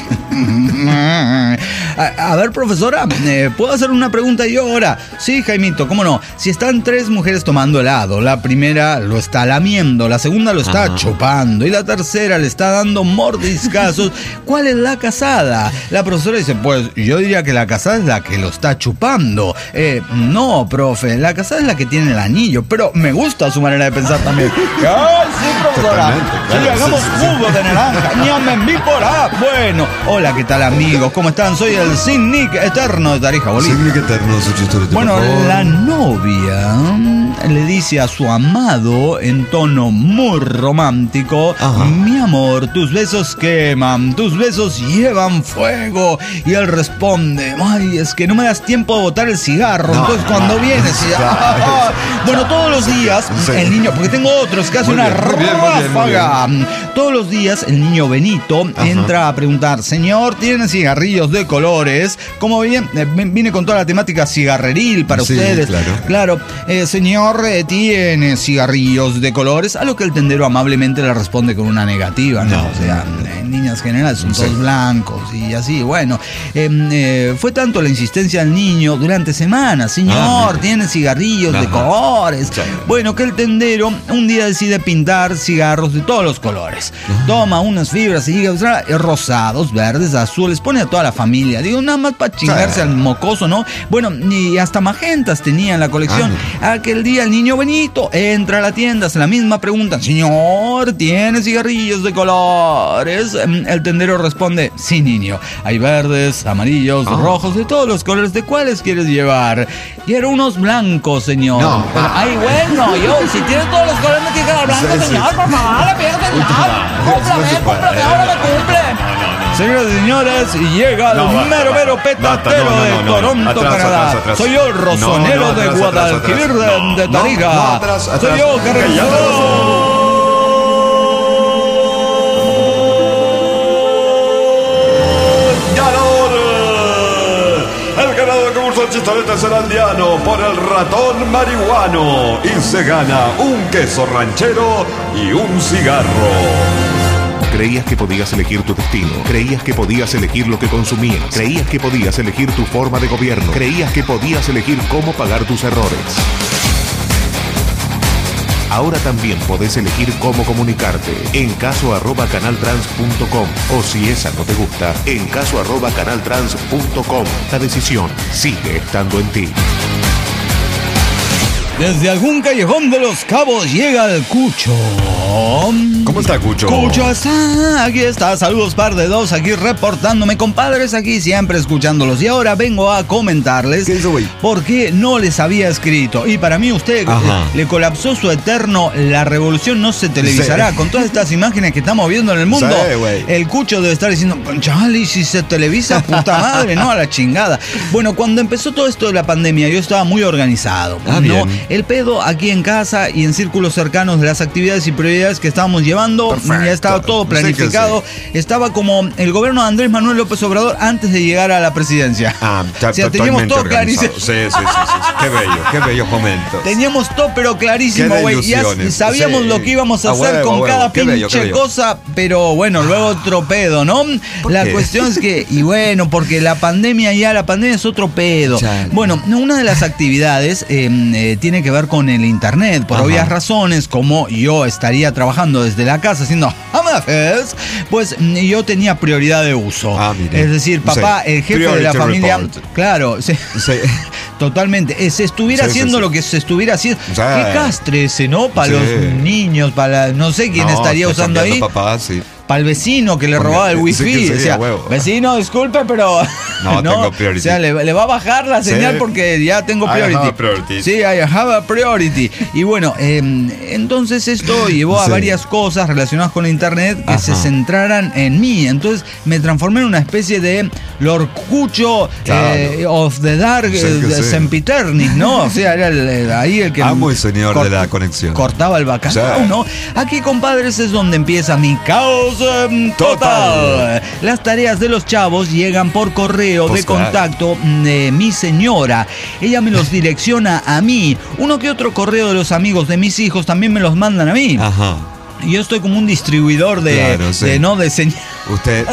a, a ver, profesora, eh, ¿puedo hacer una pregunta yo ahora? Sí, Jaimito, ¿cómo no? Si están tres mujeres tomando helado, la primera lo está lamiendo, la segunda lo está Ajá. chupando y la tercera le está dando mordiscazos, ¿cuál es la casada? La profesora dice, pues yo diría que la casada es la que lo está chupando. Eh, no, profe, la casada es la que tiene el anillo, pero me gusta su manera de pensar también. ¡Ay, sí, profesora! Sí, hagamos jugo de naranja, ñamen mi por ah. Bueno, hola, ¿qué tal, amigos? ¿Cómo están? Soy el Sin Nick Eterno de Tarija, Bolivia. Sin Nick Eterno, su chiste. Bueno, la novia le dice a su amado en tono muy romántico, Ajá. mi amor, tus besos queman, tus besos llevan fuego. Y él responde, ay, es que no me das tiempo de botar el cigarro, no, entonces cuando no, vienes y, ah, ah, bueno, todos los días sí. el niño, porque tengo otros que hace una bien, ráfaga, bien, bien. todos los días el niño Benito Ajá. entra a preguntar, señor, ¿tiene cigarrillos de colores? Como bien, viene con toda la temática cigarreril para sí, ustedes, claro, claro eh, señor, eh, ¿tiene cigarrillos de colores? A lo que el tendero amablemente le responde con una negativa, ¿no? no o sea, en líneas generales son sí. todos blancos y así, bueno, eh, eh, fue tanto la insistencia del niño durante semanas, señor, ah, ¿tiene cigarrillos Ajá. de colores? Sí. Bueno, que el tendero un día decide pintar cigarros de todos los colores. Ajá. Toma unas fibras y llega rosados, verdes, azules, pone a toda la familia, digo, nada más para chingarse sí. al mocoso, ¿no? Bueno, y hasta magentas tenía en la colección. Ah, Aquel día el niño Benito entra a la tienda, hace la misma pregunta, señor, ¿tiene cigarrillos de colores? El tendero responde, sí, niño, hay verdes, amarillos, ah. rojos, de todos los colores. ¿De cuáles quieres llevar? Quiero unos blancos, señor. No. Pero, ay, bueno, yo, si tienes todos los colores me tienes que dar blancos, sí, señor, sí. por favor, le pido, señor. Cúmplame, cúmplame, ahora me cumple. Señoras y señores, llega el no, mero, va, mero petatero no, no, no, no, de Toronto, atrás, Canadá. Atrás, atrás. Soy yo, el rosonero no, no, atrás, de Guadalquivir no, de Tarija. No, no, atrás, atrás. Soy yo, que regresó. El ganador del concurso de chistoretes será aldeano por el ratón marihuano y se gana un queso ranchero y un cigarro. Creías que podías elegir tu destino, creías que podías elegir lo que consumías, creías que podías elegir tu forma de gobierno, creías que podías elegir cómo pagar tus errores. Ahora también podés elegir cómo comunicarte en caso arroba canaltrans punto com o si esa no te gusta, en caso arroba canaltrans punto com. La decisión sigue estando en ti. Desde algún callejón de Los Cabos llega el Cucho. ¿Cómo está, Cucho? Cucho está, aquí está. Saludos par de dos, aquí reportándome, compadres, aquí siempre escuchándolos. Y ahora vengo a comentarles ¿Qué hizo, güey? por qué no les había escrito. Y para mí usted Ajá. le colapsó su eterno La revolución no se televisará. Sí. Con todas estas imágenes que estamos viendo en el mundo, Sí, güey. el Cucho debe estar diciendo, chale, si se televisa, puta madre, no, a la chingada. Bueno, cuando empezó todo esto de la pandemia, yo estaba muy organizado. Ah, ¿no? bien. El pedo aquí en casa y en círculos cercanos de las actividades y prioridades que estábamos llevando, Perfecto. ya estaba todo Sí que planificado. Estaba como el gobierno de Andrés Manuel López Obrador antes de llegar a la presidencia. Ah, está O sea, teníamos totalmente todo organizado. clarísimo. Sí, sí, sí, sí. Qué bello, qué bellos momentos. Teníamos todo pero clarísimo, Qué güey. Ya ilusiones. sabíamos Sí. lo que íbamos a A hacer huevo, con a huevo. cada Qué pinche bello, qué bello. cosa, pero bueno, luego otro pedo, ¿no? La qué? cuestión es que, y bueno, porque la pandemia ya, la pandemia es otro pedo. Chale. Bueno, una de las actividades eh, eh, tiene que ver con el internet, por Ajá. obvias razones, como yo estaría trabajando desde la casa haciendo home office, pues mm, yo tenía prioridad de uso. Ah, mire. Es decir, papá, Sí. el jefe de la Priority familia, report. claro, sí. Sí. Totalmente. Eh, Se estuviera Sí, sí, haciendo sí. lo que se estuviera haciendo. Sí. Qué castre ese, ¿no? Para Sí. los niños, para no sé quién No, estaría está usando ahí. cambiando, papá, sí. Para el vecino que le Ponga- robaba el sí, wifi. que sí, Decía, a huevo. vecino, disculpe, pero. No, tengo priority. O sea, le, le va a bajar la señal Sí. porque ya tengo I priority. have a priority. Sí, I have a priority. Y bueno, eh, entonces esto llevó a Sí. varias cosas relacionadas con internet que Ajá. se centraran en mí. Entonces me transformé en una especie de Lord Cucho Claro. eh, of the Dark Sí, eh, que sí. Sempiternis, ¿no? O sea, era el- el- ahí el que. Amo y señor de la conexión. Cortaba el bacalao, Sí. ¿no? Aquí, compadres, es donde empieza mi caos em, total. Total. Las tareas de los chavos llegan por correo de Postal. contacto de mi señora. Ella me los direcciona a mí. Uno que otro correo de los amigos de mis hijos también me los mandan a mí. Ajá. Y yo estoy como un distribuidor de, Claro, sí. de no de señal. Usted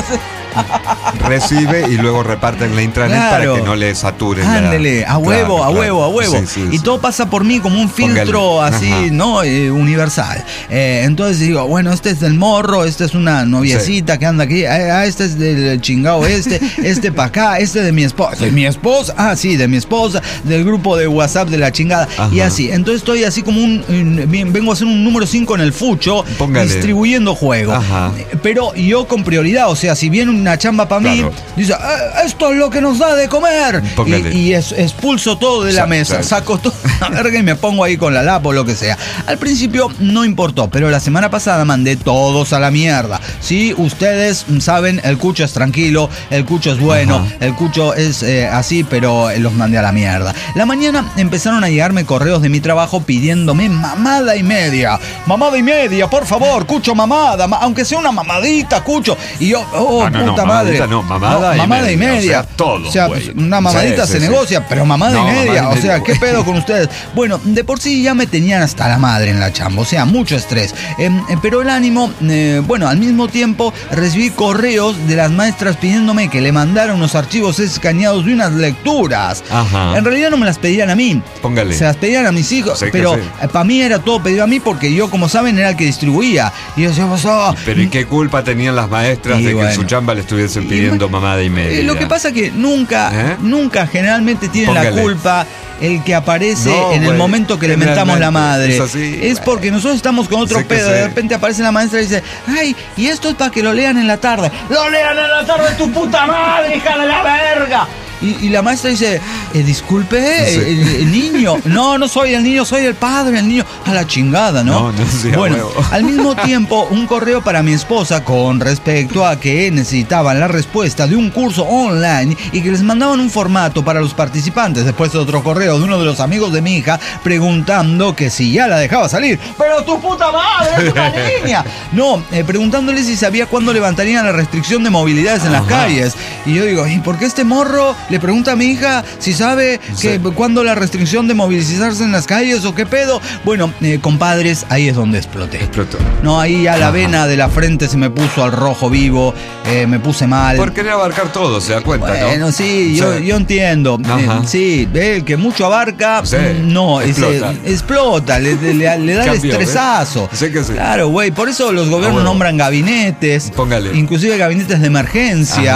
recibe y luego reparte en la intranet Claro. para que no le saturen. la- Ándele, a huevo, Claro, a claro. huevo, a huevo. Sí, sí, y sí. todo pasa por mí como un filtro Póngale. así, Ajá. ¿no? Eh, universal. Eh, entonces digo, bueno, este es del morro, esta es una noviecita que anda aquí, ah, este es del chingado este, este para acá, este de mi esposa. ¿De mi esposa? Ah, sí, de mi esposa, del grupo de WhatsApp de la chingada. Ajá. Y así. Entonces estoy así como un, un- vengo a hacer un número cinco en el fucho, Póngale. distribuyendo juego. Ajá. Pero yo con prioridad, o sea, si viene una chamba para mí, Claro. dice, "Ah, esto es lo que nos da de comer. Póngale. Y, y es- expulso todo de la Sa- mesa, sa- saco todo la verga y me pongo ahí con la lapa o lo que sea. Al principio no importó, pero la semana pasada mandé todos a la mierda. Sí, ustedes saben, el Cucho es tranquilo, el Cucho es bueno, Ajá. el Cucho es eh, así, pero los mandé a la mierda. La mañana empezaron a llegarme correos de mi trabajo pidiéndome mamada y media. Mamada y media, por favor, Cucho, mamada, ma- aunque sea una mamadita, Cucho. Y yo, oh, Ah, no, no, puta madre. mamadita no, mamada y mamada y media, media. o sea, todo, O sea, güey. pues, una mamadita Sí, se sí, sí. negocia, pero mamada No, y media. mamada y O sea, media, ¿qué güey. pedo con ustedes? Bueno, de por sí ya me tenían hasta la madre en la chamba, o sea, mucho estrés. Eh, eh, pero el ánimo, eh, bueno, al mismo tiempo recibí correos de las maestras pidiéndome que le mandara unos archivos escaneados de unas lecturas. Ajá. En realidad no me las pedían a mí. Póngale. Se las pedían a mis hijos, Sí que pero sí. para mí era todo pedido a mí porque yo, como saben, era el que distribuía. Y yo decía, pues, oh, Pero ¿y qué culpa tenían las maestras Y de que bueno. en su chamba le estuviesen Y pidiendo bueno, mamada y media? Eh, lo que pasa que nunca, ¿Eh? nunca generalmente tiene la Póngale. culpa el que aparece No, en el güey, momento que le mentamos la madre. es así, es güey. porque nosotros estamos con otro Sí que pedo. sí. De repente aparece la maestra y dice, ay, y esto es para que lo lean en la tarde. ¡Lo lean en la tarde, tu puta madre, hija de la verga! Y, y la maestra dice, eh, disculpe, Sí. el, el niño. No, no soy el niño, soy el padre, el niño. A la chingada, ¿no? No, no, sí, a bueno, huevo. al mismo tiempo, un correo para mi esposa con respecto a que necesitaban la respuesta de un curso online y que les mandaban un formato para los participantes. Después otro correo de uno de los amigos de mi hija preguntando que si ya la dejaba salir. ¡Pero tu puta madre, es una niña! No, eh, preguntándole si sabía cuándo levantarían la restricción de movilidades en las Ajá. calles. Y yo digo, ¿y por qué este morro le pregunta a mi hija si sabe que Sí. cuándo la restricción de movilizarse en las calles o qué pedo? Bueno, eh, compadres, ahí es donde exploté. Explotó. No, ahí ya la Ajá. vena de la frente se me puso al rojo vivo, eh, me puse mal. Por querer abarcar todo, se da cuenta, Bueno, ¿no? sí, yo, Sí. yo entiendo. Ajá. Eh, sí, ve, el que mucho abarca, Sí, mm, no, ese- explota. explota, le, le- le- le da el Cambio, ¿ves? estresazo. Sí que sí. Claro, güey, por eso los gobiernos huevo. nombran gabinetes, Póngale. inclusive gabinetes de emergencia. Ajá.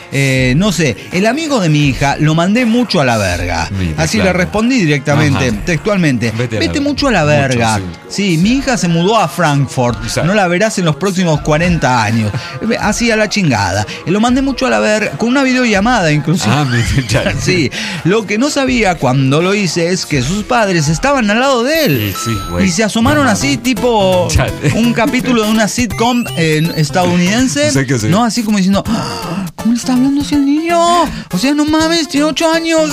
eh, no sé, el amigo de mi hija lo mandé mucho a la verga. Mira, Así claro. le respondí directamente, Ajá. textualmente. Vete a la Vete verga. mucho a la verga. Mucho, sí. mi hija se mudó a Frankfurt. O sea, no la verás en los próximos cuarenta años. Así a la chingada. Lo mandé mucho a la verga, con una videollamada inclusive. Ah, mira, ya. Sí, lo que no sabía cuando lo hice es que sus padres estaban al lado de él. Sí, sí, güey. Y se asomaron No, así, tipo Ya. un capítulo de una sitcom eh, estadounidense. Sé que sí. No, así como diciendo, "Ah, ¿cómo le está hablando así al niño? O sea, no mames, tiene ocho años.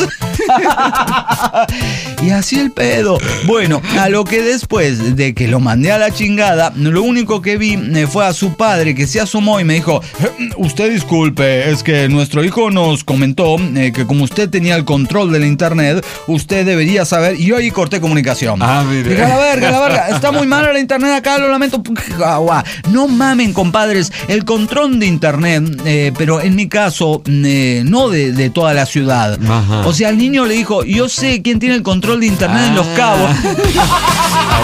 Y así el pedo. Bueno, a lo que después de que lo mandé a la chingada, lo único que vi eh, fue a su padre que se asomó y me dijo, usted disculpe, es que nuestro hijo nos comentó eh, que como usted tenía el control de la internet, usted debería saber, y yo ahí corté comunicación. Ah, mire. Dije, a la verga, a la verga, está muy mala la internet acá, lo lamento. No mamen, compadres, el control de internet, eh, pero en mi caso, eh, no de, de toda la ciudad. Ajá. O sea, el niño le dijo, yo sé quién tiene el control de internet en Los Ah. Cabos. A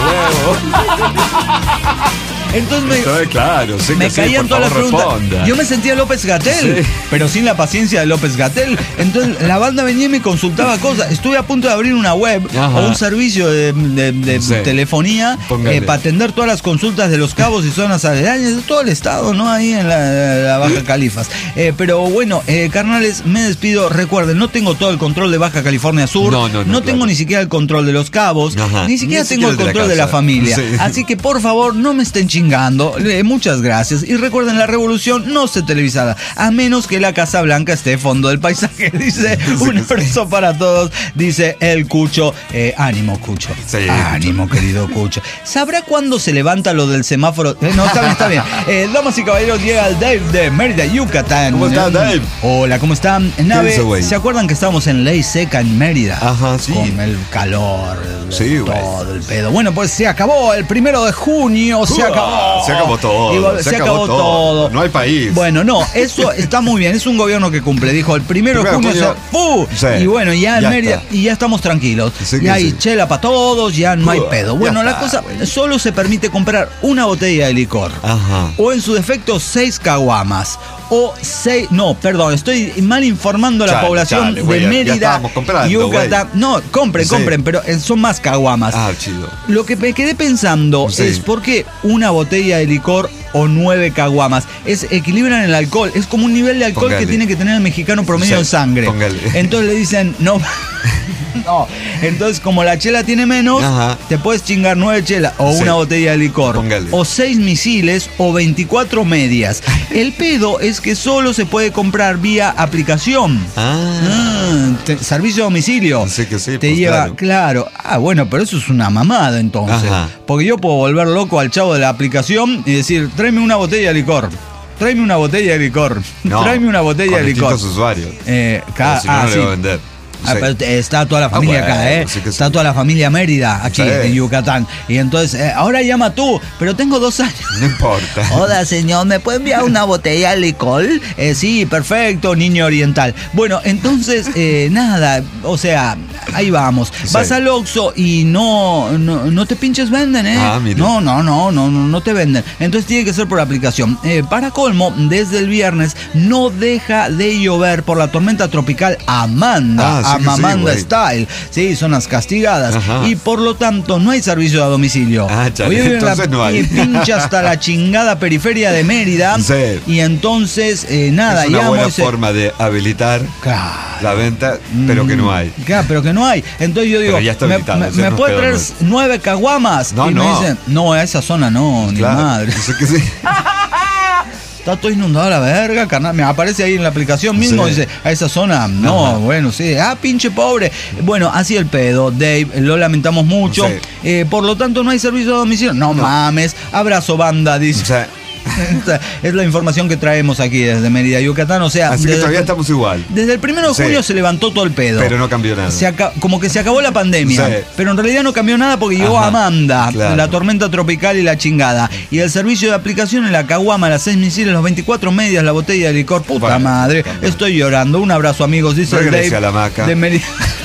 huevo. Entonces me, Entonces, claro, sí que me sí, caían por todas las favor, preguntas. responda. Yo me sentía López Gatell, Sí. pero sin la paciencia de López Gatell. Entonces la banda venía y me consultaba cosas. Estuve a punto de abrir una web Ajá. o un servicio de, de- de Sí. telefonía Póngale. eh, para atender todas las consultas de Los Cabos y zonas aledañas de todo el estado, ¿no? Ahí en la, la Baja Califas. Eh, pero bueno, eh, carnales, me despido. Recuerden, no tengo todo el control de Baja California Sur. No, no, no, tengo claro. ni siquiera el control de Los Cabos. Ajá. Ni siquiera Ni tengo siquiera el el de la control de la, casa. familia. Sí. Así que por favor, no me estén chingando. Eh, muchas gracias. Y recuerden, la revolución no se televisará, a menos que la Casa Blanca esté fondo del paisaje. Dice, un abrazo para todos. Dice el Cucho. Eh, ánimo, Cucho. Sí, ánimo, querido Cucho. ¿Sabrá cuándo se levanta lo del semáforo? Eh, no, está bien, está bien. Eh, damas y caballeros, llega el Dave de Mérida, Yucatán. ¿Cómo está, Dave? Hola, ¿cómo están? Nave, dice, güey? ¿se acuerdan que estábamos en Ley Seca en Mérida? Ajá, sí. Con el calor, el- Sí, güey. todo el pedo. Bueno, pues se acabó el primero de junio, se Uah, acabó. se acabó todo, Igual, se, se acabó, acabó todo. todo. No hay país. Bueno, no, eso está muy bien. Es un gobierno que cumple. Dijo, el primero de Primero junio de se... ¡Fu! Sí, Y bueno, ya en ya Mérida, está. y ya estamos tranquilos. Sí que ya hay sí. chela para todos, ya no hay Uah, pedo. ya Bueno, la está, cosa, güey. solo se permite comprar una botella de licor. Ajá. O en su defecto, seis caguamas. O seis. No, perdón, estoy mal informando a la Chale, población chale, güey, de ya- ya Mérida. estábamos comprando, Yucatán. No, compren, Sí. compren, pero eh, son más caguamas. Ah, chido. Lo que me quedé pensando Sí. es por qué una botella de licor o nueve caguamas. Es, equilibran el alcohol. Es como un nivel de alcohol Póngale. que tiene que tener el mexicano promedio Sí, en sangre. póngale. Entonces le dicen, no. No, entonces como la chela tiene menos, Ajá. te puedes chingar nueve chelas o Sí. una botella de licor. Póngale. O seis misiles o veinticuatro medias. El pedo es que solo se puede comprar vía aplicación. Ah. Ah, te- servicio a domicilio. Sí que sí, Te pues, lleva, claro. claro. Ah, bueno, pero eso es una mamada entonces. Ajá. Porque yo puedo volver loco al chavo de la aplicación y decir, tráeme una botella de licor. Tráeme una botella de licor. No, Tráeme una botella con de licor. distintos usuarios. Eh, ca- O si no, ah, no le sí. va a vender. Ah, Sí. pero te- está toda la familia bueno, acá, ¿eh? sí que Está sí. toda la familia Mérida aquí Sí. en Yucatán. Y entonces, eh, ahora llama tú, pero tengo dos años. No importa. Hola, señor, ¿me puede enviar una botella de licor? Eh, sí, perfecto, niño oriental. Bueno, entonces, eh, nada, o sea, ahí vamos. Sí. Vas al Oxxo y no, no, no te pinches venden, ¿eh? Ah, mire. No, no, no, no, no, no te venden. Entonces tiene que ser por aplicación. Eh, para colmo, desde el viernes no deja de llover por la tormenta tropical Amanda. Ah, sí que sí, Amanda güey. Style. Sí, son las castigadas. Ajá. Y por lo tanto, no hay servicio a domicilio. Ah, chale, Hoy vive en la entonces no hay. pinche hasta la chingada periferia de Mérida. Sí. Y entonces, eh, nada, es una llamo buena y se- forma de habilitar Claro. la venta, pero que no hay. Claro, pero que no hay. Entonces yo digo, Pero ya está ¿me, habilitado, me- ese me no puede queda traer mal. nueve caguamas? No, y me no. dicen, no, a esa zona no, ni Claro. madre. Yo sé que sí. Está todo inundado la verga, carnal. Me aparece ahí en la aplicación mismo. Sí. Dice, a esa zona, no, Ajá. bueno, sí. Ah, pinche pobre. Bueno, así el pedo, Dave. Lo lamentamos mucho. Sí. Eh, por lo tanto, no hay servicio a domicilio. No, mames. Abrazo, banda, dice. O sea, Es la información que traemos aquí desde Mérida, Yucatán. O sea, así que desde, todavía estamos igual. desde el primero de Sí. junio se levantó todo el pedo. Pero no cambió nada. Se aca- como que se acabó la pandemia, Sí. pero en realidad no cambió nada porque llegó Ajá, Amanda, claro. la tormenta tropical y la chingada. Y el servicio de aplicación en la caguama, las seis misiles, los veinticuatro medias, la botella de licor. Puta Bueno, madre, también. estoy llorando. Un abrazo, amigos, dice el Regrese Dave a la hamaca. de Mérida.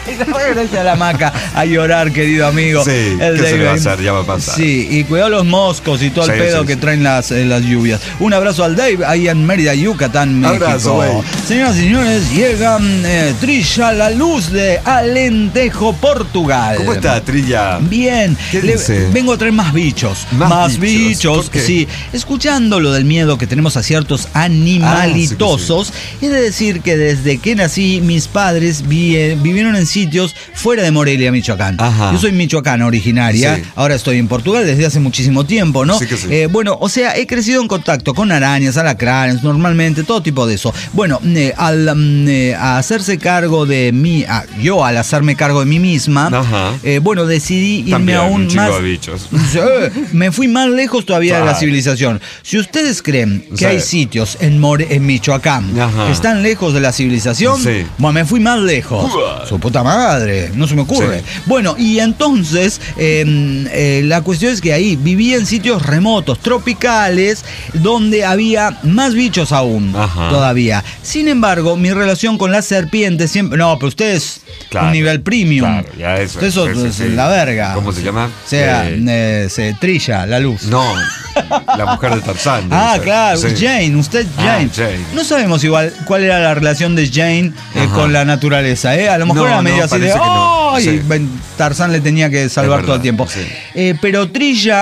Regrese a la hamaca a llorar, querido amigo. Sí, el ¿qué se le va a Dave. hacer? Ya va a pasar. Sí, y cuidado los moscos y todo Sí, el pedo sí, que sí. traen las, eh, las lluvias. Un abrazo al Dave ahí en Mérida, Yucatán, México. Abrazo, güey. Señoras y señores, llega eh, Trilla La Luz de Alentejo, Portugal. ¿Cómo está, Trilla? Bien, ¿Qué Le- dice? vengo a traer más bichos. Más Más, bichos. bichos, ¿Por qué? sí. Escuchando lo del miedo que tenemos a ciertos animalitosos, he de decir que desde que nací, mis padres vi- eh, vivieron en sitios fuera de Morelia, Michoacán. Ajá. Yo soy michoacana originaria, Sí. ahora estoy en Portugal desde hace muchísimo tiempo, ¿no? Sí que sí. Eh, bueno, o sea, he crecido en contacto con arañas, alacranes, normalmente, todo tipo de eso. Bueno, eh, al mm, eh, a hacerse cargo de mí, a- yo al hacerme cargo de mí misma, Ajá. eh, bueno, decidí irme También, aún un chingo más. de bichos. Sí, me fui más lejos todavía de la Claro. civilización. Si ustedes creen que Sí. hay sitios en, More- en Michoacán Ajá. que están lejos de la civilización, Sí. bueno, me fui más lejos. Uah. Su puta madre, no se me ocurre. Sí. Bueno, y entonces eh, eh, la cuestión es que ahí vivía en sitios remotos, tropicales, donde había más bichos aún Ajá. todavía. Sin embargo, mi relación con las serpientes siempre... No, pero ustedes, Claro. un nivel premium. Claro, ya eso. Ustedes son sí, sí, pues, sí. la verga. ¿Cómo se llama? O sea, Eh, eh, se trilla la luz. No, la mujer de Tarzán. Ah, debe ser. claro, Sí. Jane, usted Ah, Jane. Jane. No sabemos igual cuál era la relación de Jane eh, Ajá. con la naturaleza, ¿eh? A lo mejor No, era medio no, así de parece que no. ¡ay! Sí. Ben- Tarzán le tenía que salvar Es todo el verdad, tiempo. sí. Eh, pero Trilla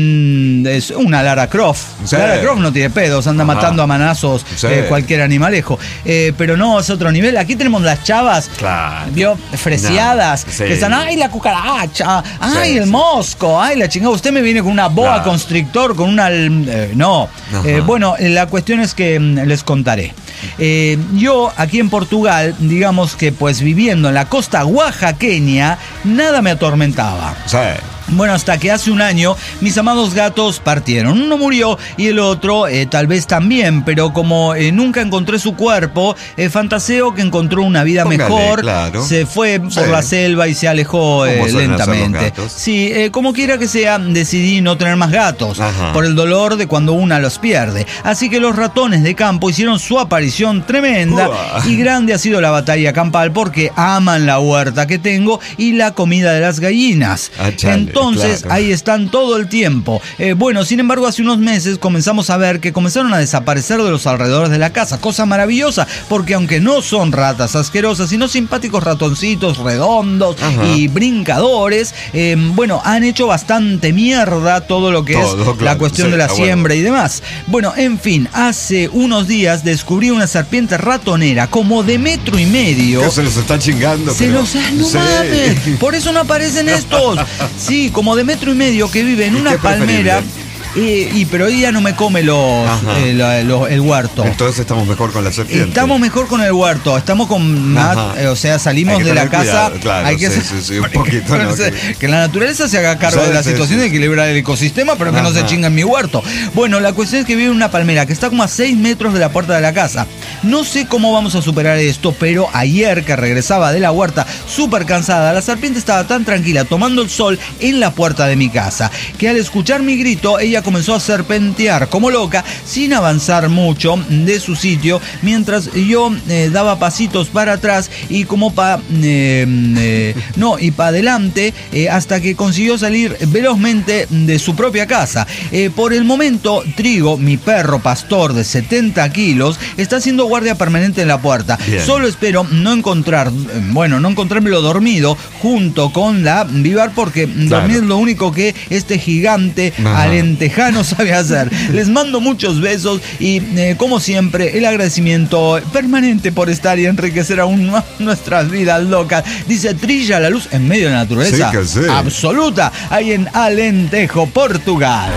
mm, es una Lara Croft. Sí. Lara Croft no tiene pedos, anda Ajá. matando a manazos Sí. eh, cualquier animalejo. Eh, pero no, es otro nivel. Aquí tenemos las chavas, Claro. ¿vio? Freseadas, No, sí. que están, ¡ay, la cucaracha! ¡Ay, Sí, el sí. mosco! ¡Ay, la chingada! Usted me viene con una boa Claro. constrictor, con una... eh, no. Ajá. Eh, bueno, la cuestión es que mm, les contaré. Eh, yo aquí en Portugal, digamos que pues viviendo en la costa oaxaqueña, nada me atormentaba. Sí. Bueno, hasta que hace un año mis amados gatos partieron. Uno murió y el otro eh, tal vez también, pero como eh, nunca encontré su cuerpo, eh, fantaseo que encontró una vida Póngale, mejor. claro. Se fue por Sí. la selva y se alejó eh, Como suelen hacer los lentamente. gatos. Sí, eh, como quiera que sea, decidí no tener más gatos Ajá. por el dolor de cuando una los pierde. Así que los ratones de campo hicieron su aparición tremenda Uah. y grande ha sido la batalla campal porque aman la huerta que tengo y la comida de las gallinas. Ah, chale, Entonces claro. ahí están todo el tiempo. Eh, bueno, sin embargo, hace unos meses comenzamos a ver que comenzaron a desaparecer de los alrededores de la casa. Cosa maravillosa, porque aunque no son ratas asquerosas, sino simpáticos ratoncitos redondos Ajá. y brincadores, eh, bueno, han hecho bastante mierda todo lo que Todo, es la claro, cuestión sí, de la está bueno. siembra y demás. Bueno, en fin, hace unos días descubrí una serpiente ratonera como de metro y medio. Que se los está chingando. Se pero- los ah, no Sí. mames. Por eso no aparecen estos. Sí, como de metro y medio que vive en ¿Y una qué palmera. preferible? eh, y pero ella no me come los, Ajá. eh, la- los- el huerto. Entonces estamos mejor con la serpiente. Estamos mejor con el huerto, estamos con más, Ajá. eh, o sea, salimos Hay que de la tener casa. cuidado, claro, hay que sí, hacer- sí, sí, un poquito, ¿no? que, Que- que la naturaleza se haga cargo Sí, de la sí, situación sí. de equilibrar el ecosistema, pero que no se Ajá. chinga en mi huerto. Bueno, la cuestión es que vive en una palmera que está como a seis metros de la puerta de la casa. No sé cómo vamos a superar esto, pero ayer que regresaba de la huerta súper cansada, la serpiente estaba tan tranquila tomando el sol en la puerta de mi casa, que al escuchar mi grito, ella comenzó a serpentear como loca, sin avanzar mucho de su sitio, mientras yo eh, daba pasitos para atrás y como para... Eh, eh, no, y para adelante, eh, hasta que consiguió salir velozmente de su propia casa. Eh, por el momento, Trigo, mi perro pastor de setenta kilos, está haciendo guardia permanente en la puerta. Bien. Solo espero no encontrar, eh, bueno, no encontrármelo dormido junto con la Vivar, porque Claro. dormir es lo único que este gigante Ajá. alentejano sabe hacer. Les mando muchos besos y, eh, como siempre, el agradecimiento permanente por estar y enriquecer aún más nuestras vidas locas. Dice Trilla La Luz en medio de la naturaleza Sí que sí. absoluta, ahí en Alentejo, Portugal.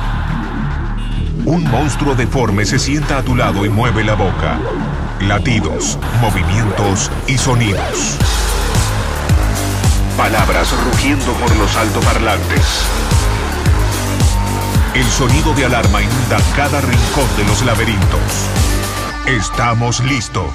Un monstruo deforme se sienta a tu lado y mueve la boca. Latidos, movimientos y sonidos. Palabras rugiendo por los altoparlantes. El sonido de alarma inunda cada rincón de los laberintos. Estamos listos.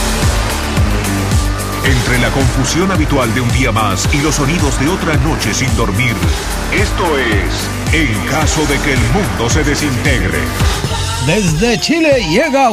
Entre la confusión habitual de un día más y los sonidos de otra noche sin dormir, esto es En caso de que el mundo se desintegre. Desde Chile llega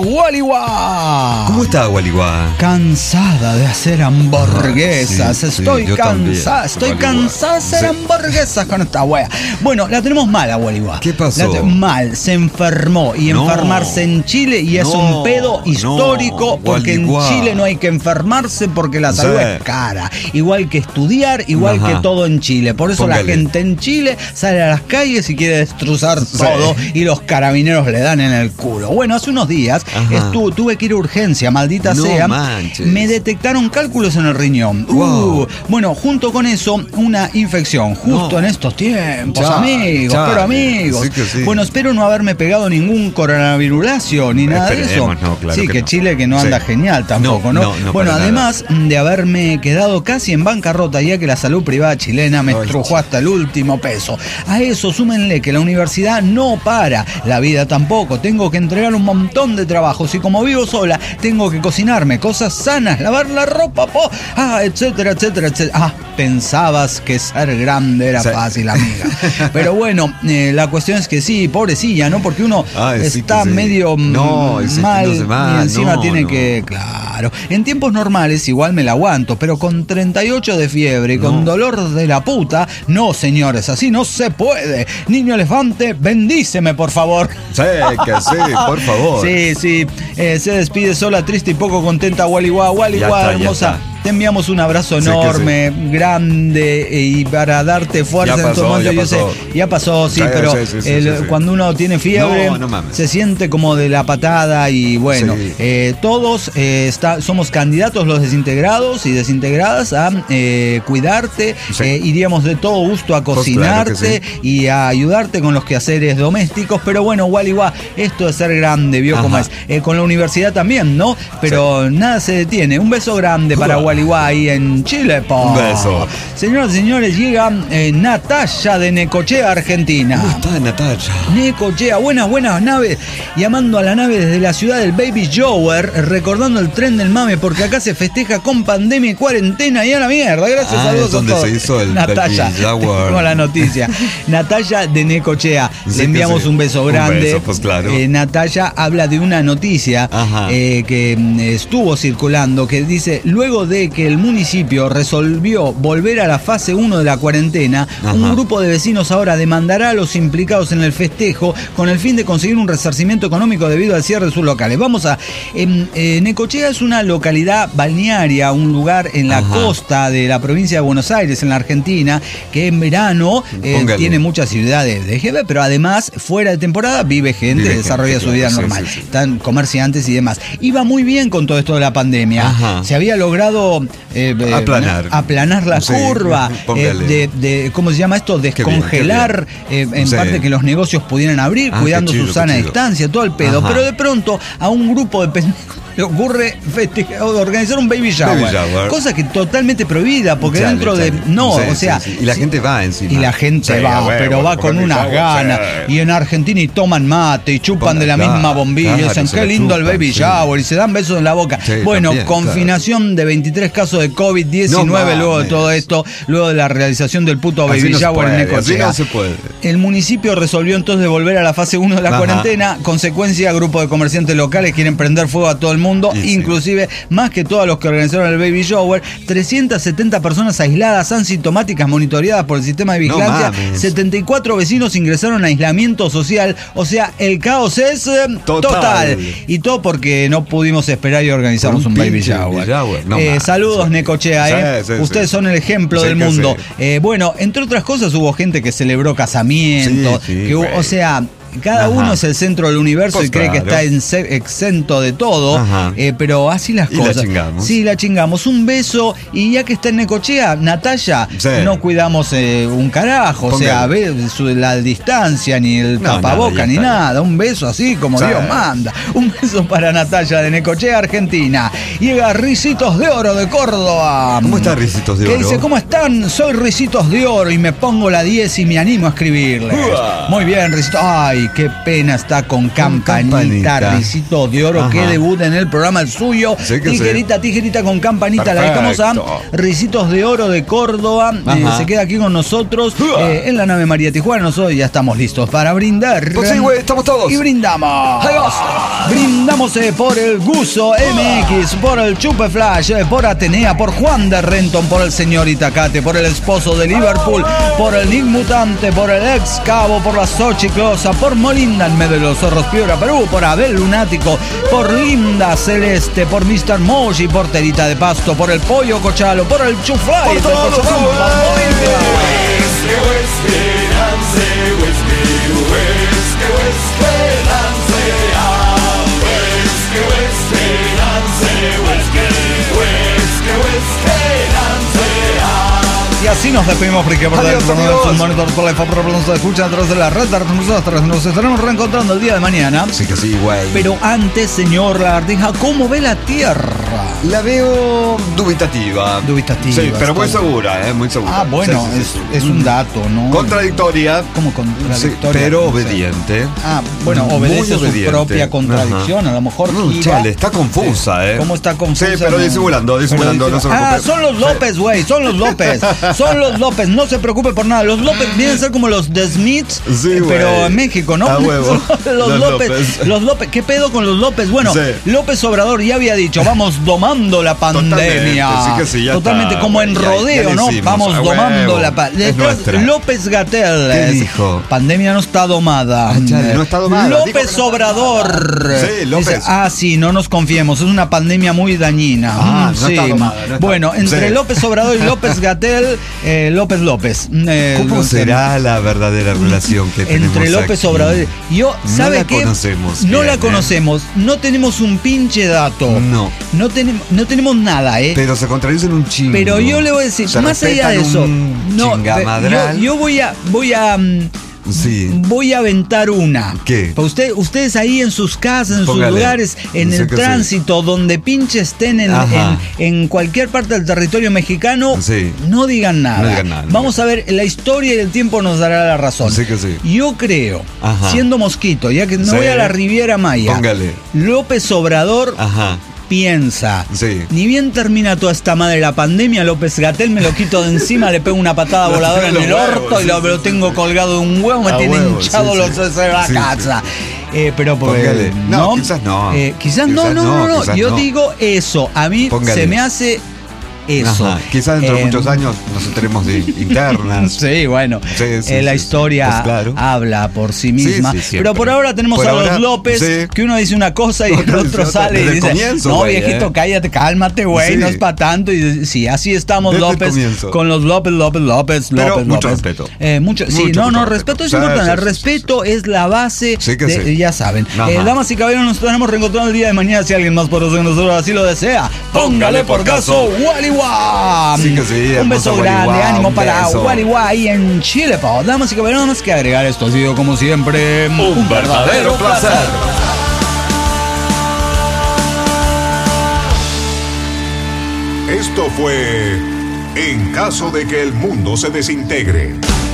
Waliwa. ¿Cómo está Waliwa? Cansada de hacer hamburguesas. Sí, sí, estoy yo cansada, también, estoy Waliwa. cansada de hacer Sí. hamburguesas con esta wea. Bueno, la tenemos mala, Waliwa. ¿Qué pasó? La te- mal, se enfermó. Y No. enfermarse en Chile y es No, un pedo histórico, no, porque Waliwa. en Chile no hay que enfermarse porque la salud Sí. es cara. Igual que estudiar, igual Ajá. que todo en Chile. Por eso Póngale. la gente en Chile sale a las calles y quiere destrozar Sí. todo y los carabineros le dan en el culo. Bueno, hace unos días Ajá. estu- tuve que ir a urgencia, maldita No sea. manches. Me detectaron cálculos en el riñón. Wow. Uh, bueno, junto con eso, una infección. Justo No. en estos tiempos, Ya, amigos, ya, pero amigos. sí que sí. Bueno, espero no haberme pegado ningún coronavirulacio ni nada de eso. Esperemos, no, claro sí, que que no. Chile que no Sí. anda genial tampoco, ¿no? No, no, no, bueno, para además de haberme quedado casi en bancarrota, ya que la salud privada chilena me Ay, estrujó hasta el último peso. A eso súmenle que la universidad no para, la vida tampoco. Tengo que entregar un montón de trabajos y como vivo sola, tengo que cocinarme cosas sanas, lavar la ropa, po, ah, etcétera, etcétera, etcétera. Ah, pensabas que ser grande era Sí. fácil, amiga. Pero bueno, eh, la cuestión es que sí, pobrecilla, ¿no? Porque uno Ay, sí está que sí. medio mm, No, ese mal no se va, y encima no, tiene no. que, claro. En tiempos normales igual me la aguanto, pero con treinta y ocho de fiebre y con No. dolor de la puta, no, señores, así no se puede. Niño elefante, bendíceme, por favor. Sí, que sí, por favor. Sí, sí, eh, se despide sola, triste y poco contenta, Waliwa, Ya Waliwa, está, ya hermosa. está. Te enviamos un abrazo Sí que enorme, grande, eh, y para darte fuerza Ya en pasó, todo momento. ya Yo sé, pasó. ya pasó, sí, Sí, pero sí, sí, sí, el- sí, sí. cuando uno tiene fiebre, No, no mames. se siente como de la patada y bueno, Sí. eh, todos eh, está- somos candidatos los desintegrados y desintegradas a eh, cuidarte, Sí. eh, iríamos de todo gusto a Pues cocinarte claro que y a ayudarte con los quehaceres domésticos, pero bueno, Waliwa, esto de ser grande, vio Ajá. cómo es. Eh, con la universidad también, ¿no? Pero nada se detiene. Un beso grande para Uah. Waliwa ahí en Chile, po. Un beso. Señoras y señores, llega eh, Natalia de Necochea, Argentina. ¿Cómo está Natalia? Necochea, buenas, buenas naves. Llamando a la nave desde la ciudad del Baby Shower, recordando el tren del mame, porque acá se festeja con pandemia y cuarentena y a la mierda. Gracias Ah, a Dios es donde a todos. se hizo el Natalia, Baby Shower. tengo la noticia. Natalia de Necochea, Sí le enviamos que sí. un beso Un grande. beso, pues claro. Eh, Natalia habla de una noticia Ajá. eh, que mm, estuvo circulando, que dice, luego de que el municipio resolvió volver a la fase uno de la cuarentena, Ajá. un grupo de vecinos ahora demandará a los implicados en el festejo con el fin de conseguir un resarcimiento económico debido al cierre de sus locales. Vamos a... em, eh, Necochea es una localidad balnearia, un lugar en la Ajá. costa de la provincia de Buenos Aires, en la Argentina, que en verano eh, Póngale. tiene muchas ciudades de G B, pero además fuera de temporada vive gente, Vive desarrolla gente, su vida claro, sí, normal. sí, sí. Están comerciantes y demás. Iba muy bien con todo esto de la pandemia. Ajá. Se había logrado eh, eh, Aplanar. aplanar la Sí, curva, eh, póngale. de, de- ¿cómo se llama esto? Qué bien, qué Descongelar, eh, en Sí. parte que los negocios pudieran abrir, Ah, cuidando qué chido, su sana qué chido. distancia, todo el pedo. Ajá. Pero de pronto a un grupo de pendejos le ocurre feste- organizar un baby shower, Baby shower. cosa que totalmente prohibida, porque Chale, dentro de... chale. No, Sí, o sea... sí, sí. Y la sí, gente va encima. y la gente Sí, va, a huevo, pero va con baby unas shower, ganas. sí. Y en Argentina y toman mate y chupan Ponga- de la claro, misma bombilla. claro, Dicen, se qué la lindo el chupan, baby sí. shower. Y se dan besos en la boca. Sí, bueno, también, confinación de veintitrés casos de COVID diecinueve No luego de mames. todo esto, luego de la realización del puto Así baby no se shower en puede, Necochea. así no se puede. El municipio resolvió entonces volver a la fase uno de la Ajá. cuarentena. Consecuencia, grupo de comerciantes locales quieren prender fuego a todo el mundo, Y sí. inclusive más que todos los que organizaron el baby shower. trescientas setenta personas aisladas, asintomáticas, monitoreadas por el sistema de No vigilancia. mames. setenta y cuatro vecinos ingresaron a aislamiento social. O sea, el caos es eh, total. Total. Y todo porque no pudimos esperar y organizamos Por un, un baby pinche shower. baby shower. No Eh, mames. saludos, Necochea. Sí, eh. sí, Ustedes sí. son el ejemplo Sí del que mundo. sí. Eh, bueno, entre otras cosas hubo gente que celebró casamientos. Sí, sí, que hubo- güey. o sea... Cada Ajá. uno es el centro del universo Pues y cree que claro. está ense- exento de todo, Ajá. eh, pero así las Y la cosas. chingamos. Sí, la chingamos. Un beso y ya que está en Necochea, Natalia, Sí. no cuidamos eh, un carajo, o sea, Póngale. ve su- la distancia, ni el No, tapaboca, nada, ya ni está. nada. Un beso así como Sí. Dios manda. Un beso para Natalia de Necochea, Argentina. Llega Ricitos de Oro de Córdoba. ¿Cómo está Ricitos de Que Oro? dice, ¿cómo están? Soy Ricitos de Oro y me pongo la diez y me animo a escribirles. Uah. Muy bien, Ricitos. Ay, Güey, qué pena está con Campanita, Campanita. Risito de Oro, Ajá. que debut en el programa el suyo. Sí que tijerita, sí. tijerita con Campanita. Perfecto. La dejamos a Risitos de Oro de Córdoba. Eh, Ajá. se queda aquí con nosotros eh, en la nave María Tijuana. Nosotros ya estamos listos para brindar. Pues sí, güey, estamos todos. Y brindamos. Ahí va. Brindamos eh, por el Guso M X, por el Chupe Flash, eh, por Atenea, por Juan de Renton, por el señor Itacate, por el esposo de Liverpool, por el Nick Mutante, por el ex Cabo, por la Xochiclosa, por Molinda en medio de los Zorros Piura, Perú, por Abel Lunático, por Linda Celeste, por mister Moshi, por Terita de Pasto, por el Pollo Cochalo, por el Chuflay, Por todos, Y así nos despedimos, porque por Adiós, amigos. el monitor por la Fabro nos escuchan a través de la red de nosotros. Nos estaremos reencontrando el día de mañana. Sí que sí, güey. Pero antes, señor Lagartija, ¿cómo ve la Tierra? La veo dubitativa. Dubitativa, Sí, pero muy está bien. segura, ¿eh? Muy segura. Ah, bueno, Sí, sí, sí, es, sí. es un dato, ¿no? Contradictoria. Como Sí, contradictoria. pero no sé. obediente. Ah, bueno, Muy obedece su obediente. propia contradicción. Ajá. A lo mejor No, gira- chale, está confusa, ¿eh? ¿Cómo está confusa? Sí, pero No. disimulando, disimulando, Pero no se disimula- preocupe. Ah, son los López, güey, son los López. Son los López, no se preocupe por nada. Los López vienen a ser como los The Smiths, Sí, eh, pero güey. en México, ¿no? A huevo. los, Los López, López. los López. ¿Qué pedo con los López? Bueno, Sí. López Obrador ya había dicho, vamos domando la pandemia. Totalmente, sí que sí, ya Totalmente, está, como en güey, ya- rodeo, ya le ¿no? hicimos, Vamos a domando huevo. la pandemia. Es nuestra. López Gatell. ¿Qué es, dijo? Pandemia no está domada. Ah, chale, no está domada. López Dijo que no está Obrador. Sí, López. Dice, ah, sí, no nos confiemos, es una pandemia muy dañina. Ah, Mm, no sí. está domada, no está- Bueno, entre Sí. López Obrador y López Gatell, eh, López López. Eh, ¿Cómo lo- será la verdadera relación que tenemos entre López aquí? Obrador y yo, No ¿sabe la qué? conocemos No bien, la ¿eh? conocemos, no tenemos un pinche dato. No. No tenemos, no tenemos nada, ¿eh? Pero se contradicen un chingo. Pero yo le voy a decir, Se más allá de respetan eso, un no, chingamadral. yo, yo voy a, voy a, mm, Sí. voy a aventar una. ¿Qué? Para usted, ustedes ahí en sus casas, en Póngale. sus lugares, en Sí el que sí. tránsito, donde pinche estén en, Ajá. en, en cualquier parte del territorio mexicano, Sí. no digan nada. No digan nada, no Vamos a ver, la historia y el tiempo nos dará la razón. Sí que sí. Yo creo, Ajá. siendo mosquito, ya que no Sí. voy a la Riviera Maya, Póngale. López Obrador Ajá. piensa, Sí. ni bien termina toda esta madre la pandemia, López Gatell me lo quito de encima, le pego una patada Lo voladora en tiene el los huevos, orto y sí, lo, sí, me lo sí, tengo sí. colgado de un huevo, me A tiene huevo, hinchado sí, los sí. sesos de la Sí, sí. casa. Eh, pero pues, Póngale. No, quizás no. Eh, quizás, no, Quizás no, no, no, no. quizás Yo no. digo eso. A mí Póngale. se me hace eso. Ajá. Quizás dentro de Eh, muchos años nos enteremos de internas. Sí, bueno, Sí, sí, eh, la sí, historia sí. Pues claro. habla por sí misma. Sí, sí, siempre. Pero por ahora tenemos Por a ahora, los López, sí. que uno dice una cosa y el Otro otro dice otra. sale y Desde el dice, comienzo, no, güey, viejito, eh. cállate, cálmate, güey, Sí. no es para tanto. Y sí, así estamos Desde el López, comienzo. con los López, López, López, Pero López, mucho López. respeto. Eh, mucho, sí, Mucho, no, no, mucho respeto es respeto. Sí, importante. sí, El sí, respeto es la base Sí que de, sí. ya saben. Ajá. Eh, damas y caballeros, nos estaremos reencontrando el día de mañana si alguien más por nosotros así lo desea. Póngale por caso, Waliwa. Sí que sí, Un beso hermoso grande, Waliwa, ánimo un para beso. Waliwa ahí en Chile, pa. Damas y caballeros, nada más que agregar, esto ha sido como siempre un, verdadero placer. Esto fue En caso de que el mundo se desintegre.